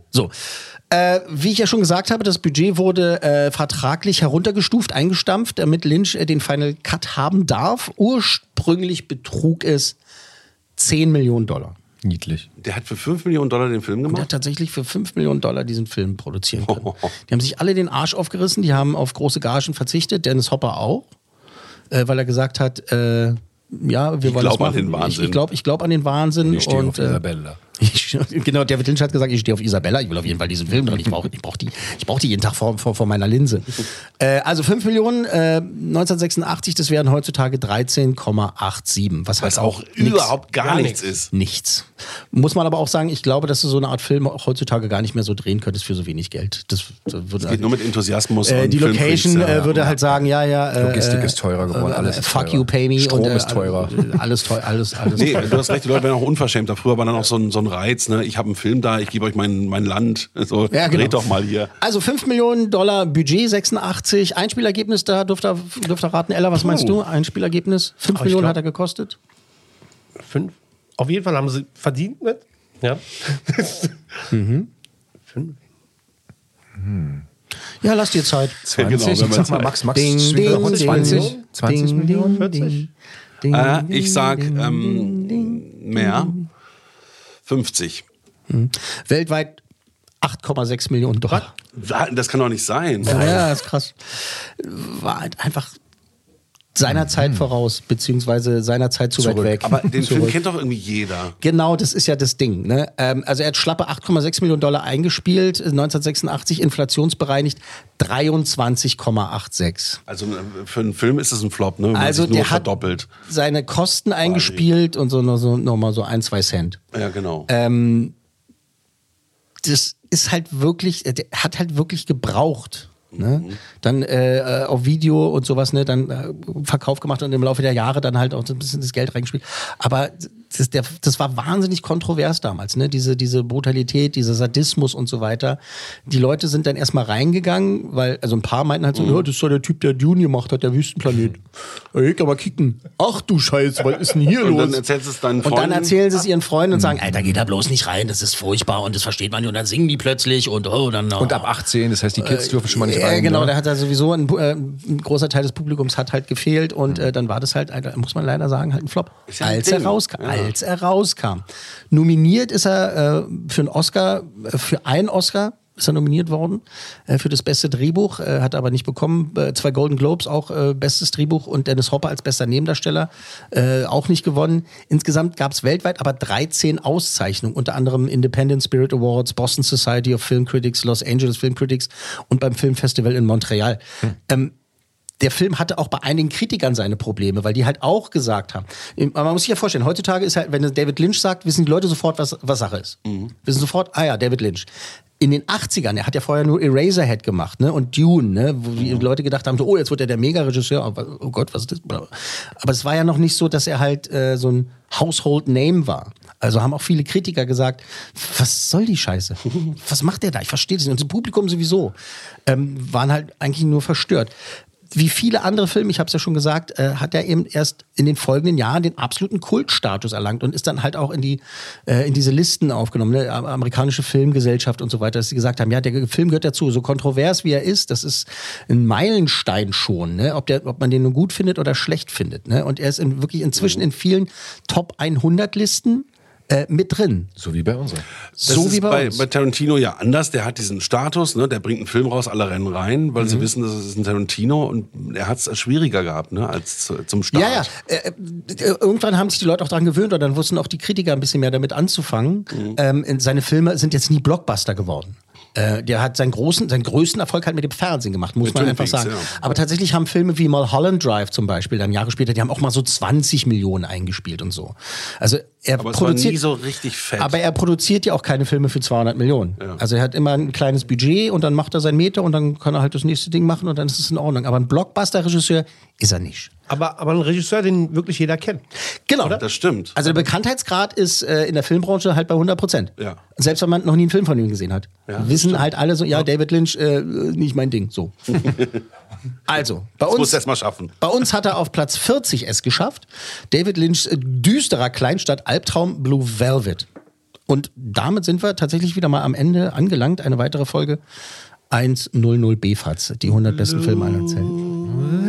So. Äh, wie ich ja schon gesagt habe, das Budget wurde äh, vertraglich heruntergestuft, eingestampft, damit Lynch äh, den Final Cut haben darf. Ursprünglich betrug es zehn Millionen Dollar. Niedlich. Der hat für fünf Millionen Dollar den Film Und der gemacht? hat tatsächlich für fünf Millionen Dollar diesen Film produzieren können. Die haben sich alle den Arsch aufgerissen, die haben auf große Gagen verzichtet, Dennis Hopper auch, äh, weil er gesagt hat, äh, ja, wir Ich wollen glaub das machen. an den Wahnsinn. Ich, ich glaube ich glaub an den Wahnsinn. Ich stehe und, auf Isabella. Ich, genau, David Lynch hat gesagt, ich stehe auf Isabella, ich will auf jeden Fall diesen Film drin, ich brauche ich brauch die, ich brauch die jeden Tag vor, vor, vor meiner Linse. äh, also fünf Millionen äh, neunzehnhundertsechsundachtzig, das wären heutzutage dreizehn Komma siebenundachtzig. Was, Was halt auch nix, überhaupt gar, gar nichts ist. Nichts. Muss man aber auch sagen, ich glaube, dass du so eine Art Film auch heutzutage gar nicht mehr so drehen könntest für so wenig Geld. Das, das, würde das geht nur mit Enthusiasmus. äh, und Die Location Filmfreaks, ja. äh, würde halt sagen, ja, ja. Äh, Logistik ist teurer geworden, äh, alles ist Fuck teurer. you, pay me. Strom und, äh, ist teurer. Alles teuer, alles, alles Nee, teuer. du hast recht, die Leute werden auch unverschämter. Früher war dann auch so ein, so ein Reiz, ne? Ich habe einen Film da, ich gebe euch mein, mein Land. So, Ja, genau. dreht doch mal hier. Also fünf Millionen Dollar Budget, sechsundachtzig. Einspielergebnis, da dürft ihr, dürft ihr raten. Ella, was meinst Puh. du? Einspielergebnis? fünf Aber ich Millionen glaub- hat er gekostet? Fünf. Auf jeden Fall haben sie verdient mit. Ja. Mhm. Fünf. Ja, lass dir Zeit. zwanzig, genau, wenn ich man sag mal, Zeit- Max, Max, Ding, schwing ding, noch ding, zwanzig, zwanzig ding, Millionen. vierzig. Ding, Äh, ding, ich sag ding, ähm, ding. mehr. fünfzig. Mhm. Weltweit acht Komma sechs Millionen Dollar. Das kann doch nicht sein. Ja, ja, ist krass. War halt einfach seiner Zeit voraus, beziehungsweise seiner Zeit zu Zurück. weit weg. Aber den Film Zurück. kennt doch irgendwie jeder. Genau, das ist ja das Ding. Ne? Ähm, also er hat schlappe acht Komma sechs Millionen Dollar eingespielt, neunzehnhundertsechsundachtzig inflationsbereinigt dreiundzwanzig Komma sechsundachtzig. Also für einen Film ist es ein Flop, ne? Wenn man Also sich nur der hat verdoppelt. seine Kosten eingespielt und so, noch so nochmal so ein, zwei Cent. Ja, genau. Ähm, das ist halt wirklich, der hat halt wirklich gebraucht. Ne? Mhm. Dann äh, auf Video und sowas, ne, dann äh, Verkauf gemacht und im Laufe der Jahre dann halt auch so ein bisschen das Geld reingespielt. Aber das, der, das war wahnsinnig kontrovers damals, ne? Diese, diese Brutalität, dieser Sadismus und so weiter. Die Leute sind dann erstmal reingegangen, weil, also ein paar meinten halt so, Mhm. ja, das ist doch der Typ, der Dune gemacht hat, der Wüstenplanet. Ich kann mal kicken. Ach du Scheiße, was ist denn hier Und los? dann erzählst du es deinen Und dann Freunden. erzählen sie es ihren Freunden und sagen, Alter, geht da bloß nicht rein, das ist furchtbar und das versteht man nicht. Und dann singen die plötzlich und oh, dann... Oh. Und ab achtzehn, das heißt, die Kids dürfen schon mal nicht Ja, rein. genau, ne? da hat er sowieso ein, äh, ein großer Teil des Publikums hat halt gefehlt und äh, dann war das halt, äh, muss man leider sagen, halt ein Flop. Ist ja ein als er Ding. rauskam. Ja. Als er rauskam. Nominiert ist er äh, für einen Oscar, äh, für einen Oscar ist er nominiert worden äh, für das beste Drehbuch, äh, hat aber nicht bekommen. Äh, zwei Golden Globes, auch äh, bestes Drehbuch und Dennis Hopper als bester Nebendarsteller äh, auch nicht gewonnen. Insgesamt gab es weltweit aber dreizehn Auszeichnungen, unter anderem Independent Spirit Awards, Boston Society of Film Critics, Los Angeles Film Critics und beim Filmfestival in Montreal. Hm. Ähm, der Film hatte auch bei einigen Kritikern seine Probleme, weil die halt auch gesagt haben, aber man muss sich ja vorstellen, heutzutage ist halt, wenn David Lynch sagt, wissen die Leute sofort, was, was Sache ist. Mhm. Wissen sofort, ah ja, David Lynch. In den achtzigern, er hat ja vorher nur Eraserhead gemacht, ne, und Dune, ne, wo die Leute gedacht haben, so, oh, jetzt wird er der Mega-Regisseur, oh Gott, was ist das? Aber es war ja noch nicht so, dass er halt äh, so ein Household Name war. Also haben auch viele Kritiker gesagt, was soll die Scheiße? Was macht der da? Ich verstehe das nicht. Und das Publikum sowieso ähm, waren halt eigentlich nur verstört. Wie viele andere Filme, ich habe es ja schon gesagt, äh, hat er eben erst in den folgenden Jahren den absoluten Kultstatus erlangt und ist dann halt auch in die äh, in diese Listen aufgenommen, ne? Amerikanische Filmgesellschaft und so weiter, dass sie gesagt haben, ja, der Film gehört dazu, so kontrovers wie er ist, das ist ein Meilenstein schon, ne? ob, der, ob man den nun gut findet oder schlecht findet. Ne? Und er ist in, wirklich inzwischen in vielen Top hundert Listen Äh, mit drin. So wie bei uns. Das so ist wie bei, bei, uns. bei Tarantino ja anders. Der hat diesen Status, ne? Der bringt einen Film raus, alle rennen rein, weil Mhm. sie wissen, das ist ein Tarantino und er hat es schwieriger gehabt, ne? Als zu, zum Start. Ja, ja. Äh, äh, irgendwann haben sich die Leute auch daran gewöhnt und dann wussten auch die Kritiker ein bisschen mehr damit anzufangen. Mhm. Ähm, seine Filme sind jetzt nie Blockbuster geworden. Äh, der hat seinen großen, seinen größten Erfolg halt mit dem Fernsehen gemacht, muss Mit man Twin einfach Peaks, sagen. ja. Aber tatsächlich haben Filme wie Mulholland Drive zum Beispiel, dann Jahre später, die haben auch mal so zwanzig Millionen eingespielt und so. Also er Aber es war produziert, nie so richtig fett. aber er produziert ja auch keine Filme für zweihundert Millionen. Ja. Also er hat immer ein kleines Budget und dann macht er sein Meter und dann kann er halt das nächste Ding machen und dann ist es in Ordnung. Aber ein Blockbuster-Regisseur ist er nicht. Aber, aber ein Regisseur, den wirklich jeder kennt. Genau. Oder? Das stimmt. Also der Bekanntheitsgrad ist äh, in der Filmbranche halt bei hundert Prozent. Ja. Selbst wenn man noch nie einen Film von ihm gesehen hat. Ja, wissen stimmt. halt alle so, ja, David Lynch, äh, nicht mein Ding. So. Also, bei Das muss uns, er erst mal schaffen. bei uns hat er auf Platz vierzig es geschafft. David Lynchs äh, düsterer Kleinstadt Albtraum Blue Velvet. Und damit sind wir tatsächlich wieder mal am Ende angelangt. Eine weitere Folge hundertzehn B F A Z, die hundert besten Filme aller Zeiten.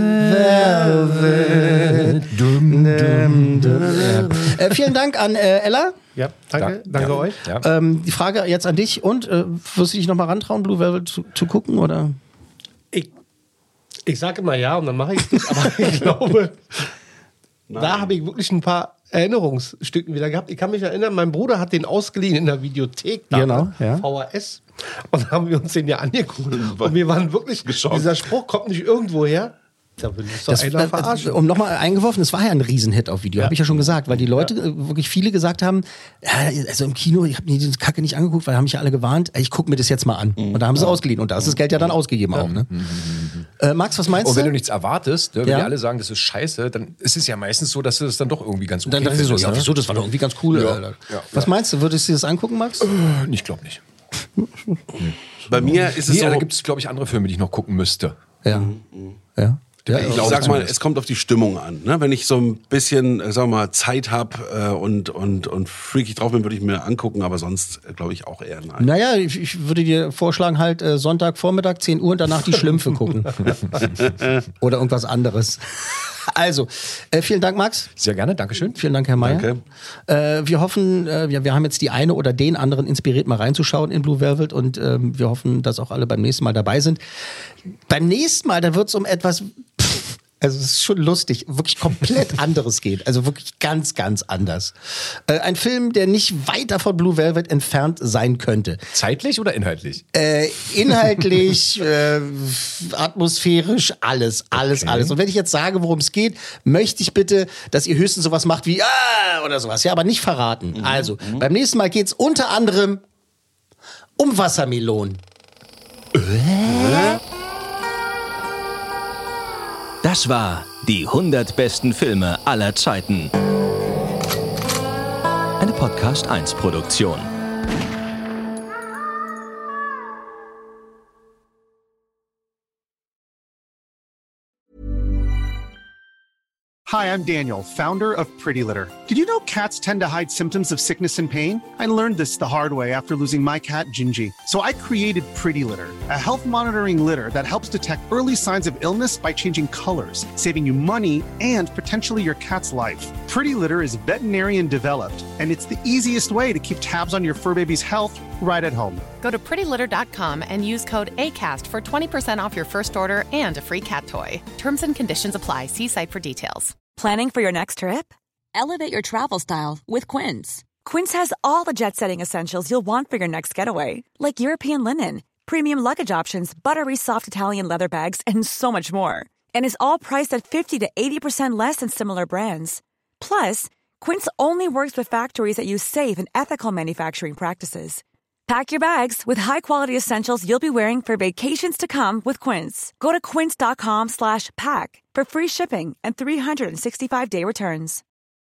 Dum, dum, dum. Ja. Äh, vielen Dank an äh, Ella. Ja, danke, Ja, danke ja. euch. Ja. Ähm, die Frage jetzt an dich. Und äh, wirst du dich nochmal rantrauen, Blue Velvet zu, zu gucken? Oder? Ich, ich sage immer ja und dann mache ich es nicht, aber ich glaube, da habe ich wirklich ein paar Erinnerungsstücken wieder gehabt. Ich kann mich erinnern, mein Bruder hat den ausgeliehen in der Videothek, da, Genau, ja. V H S. Und dann haben wir uns den ja angeguckt. Und wir waren wirklich Geschockt. Dieser Spruch kommt nicht irgendwo her. Da will uns doch Das, einer äh, verarschen. um nochmal eingeworfen, es war ja ein Riesenhit auf Video, Ja. habe ich ja schon gesagt, weil die Leute, äh, wirklich viele gesagt haben, ja, also im Kino, ich habe mir diese Kacke nicht angeguckt, weil haben mich ja alle gewarnt, ich gucke mir das jetzt mal an. Und da haben sie es ausgeliehen und da ist das Geld ja dann ausgegeben auch. Ne? Äh, Max, was meinst Und wenn du? du nichts erwartest, ne, wenn Ja. die alle sagen, das ist scheiße, dann ist es ja meistens so, dass du das dann doch irgendwie ganz okay Dann dachte ich so, findest, ja, ne? wieso, das war doch irgendwie ganz cool. Ja, Alter. ja, Was ja. meinst du, würdest du dir das angucken, Max? Ich glaube nicht. Bei mir ist es Nee, so, da gibt es, glaube ich, andere Filme, die ich noch gucken müsste. Ja. Ja. Ja, ich glaube sag ich mal, zumindest. es kommt auf die Stimmung an. Ne? Wenn ich so ein bisschen, äh, sagen wir mal, Zeit habe äh, und, und, und freakig drauf bin, würde ich mir angucken, aber sonst äh, glaube ich auch eher nein. Naja, ich, ich würde dir vorschlagen, halt äh, Sonntagvormittag, zehn Uhr und danach die Schlümpfe gucken. Oder irgendwas anderes. Also, äh, vielen Dank, Max. Sehr gerne, Dankeschön. Vielen Dank, Herr Mayer. Danke. Äh, wir hoffen, äh, wir, wir haben jetzt die eine oder den anderen inspiriert, mal reinzuschauen in Blue Velvet und ähm, wir hoffen, dass auch alle beim nächsten Mal dabei sind. Beim nächsten Mal, da wird es um etwas, pff, also es ist schon lustig, wirklich komplett anderes geht. Also wirklich ganz, ganz anders. Äh, ein Film, der nicht weiter von Blue Velvet entfernt sein könnte. Zeitlich oder inhaltlich? Äh, inhaltlich, äh, atmosphärisch, alles, alles, Okay. alles. Und wenn ich jetzt sage, worum es geht, möchte ich bitte, dass ihr höchstens sowas macht wie ah oder sowas, ja, aber nicht verraten. Also, beim nächsten Mal geht es unter anderem um Wassermelonen. Das war die hundert besten Filme aller Zeiten. Eine Podcast eins Produktion. Hi, I'm Daniel, founder of Pretty Litter. Did you know cats tend to hide symptoms of sickness and pain? I learned this the hard way after losing my cat, Gingy. So I created Pretty Litter, a health monitoring litter that helps detect early signs of illness by changing colors, saving you money and potentially your cat's life. Pretty Litter is veterinarian developed, and it's the easiest way to keep tabs on your fur baby's health right at home. Go to pretty litter dot com and use code ACAST for twenty percent off your first order and a free cat toy. Terms and conditions apply. See site for details. Planning for your next trip? Elevate your travel style with Quince. Quince has all the jet-setting essentials you'll want for your next getaway, like European linen, premium luggage options, buttery soft Italian leather bags, and so much more. And is all priced at fifty to eighty percent less than similar brands. Plus, Quince only works with factories that use safe and ethical manufacturing practices. Pack your bags with high-quality essentials you'll be wearing for vacations to come with Quince. Go to quince dot com slash pack for free shipping and three sixty-five day returns.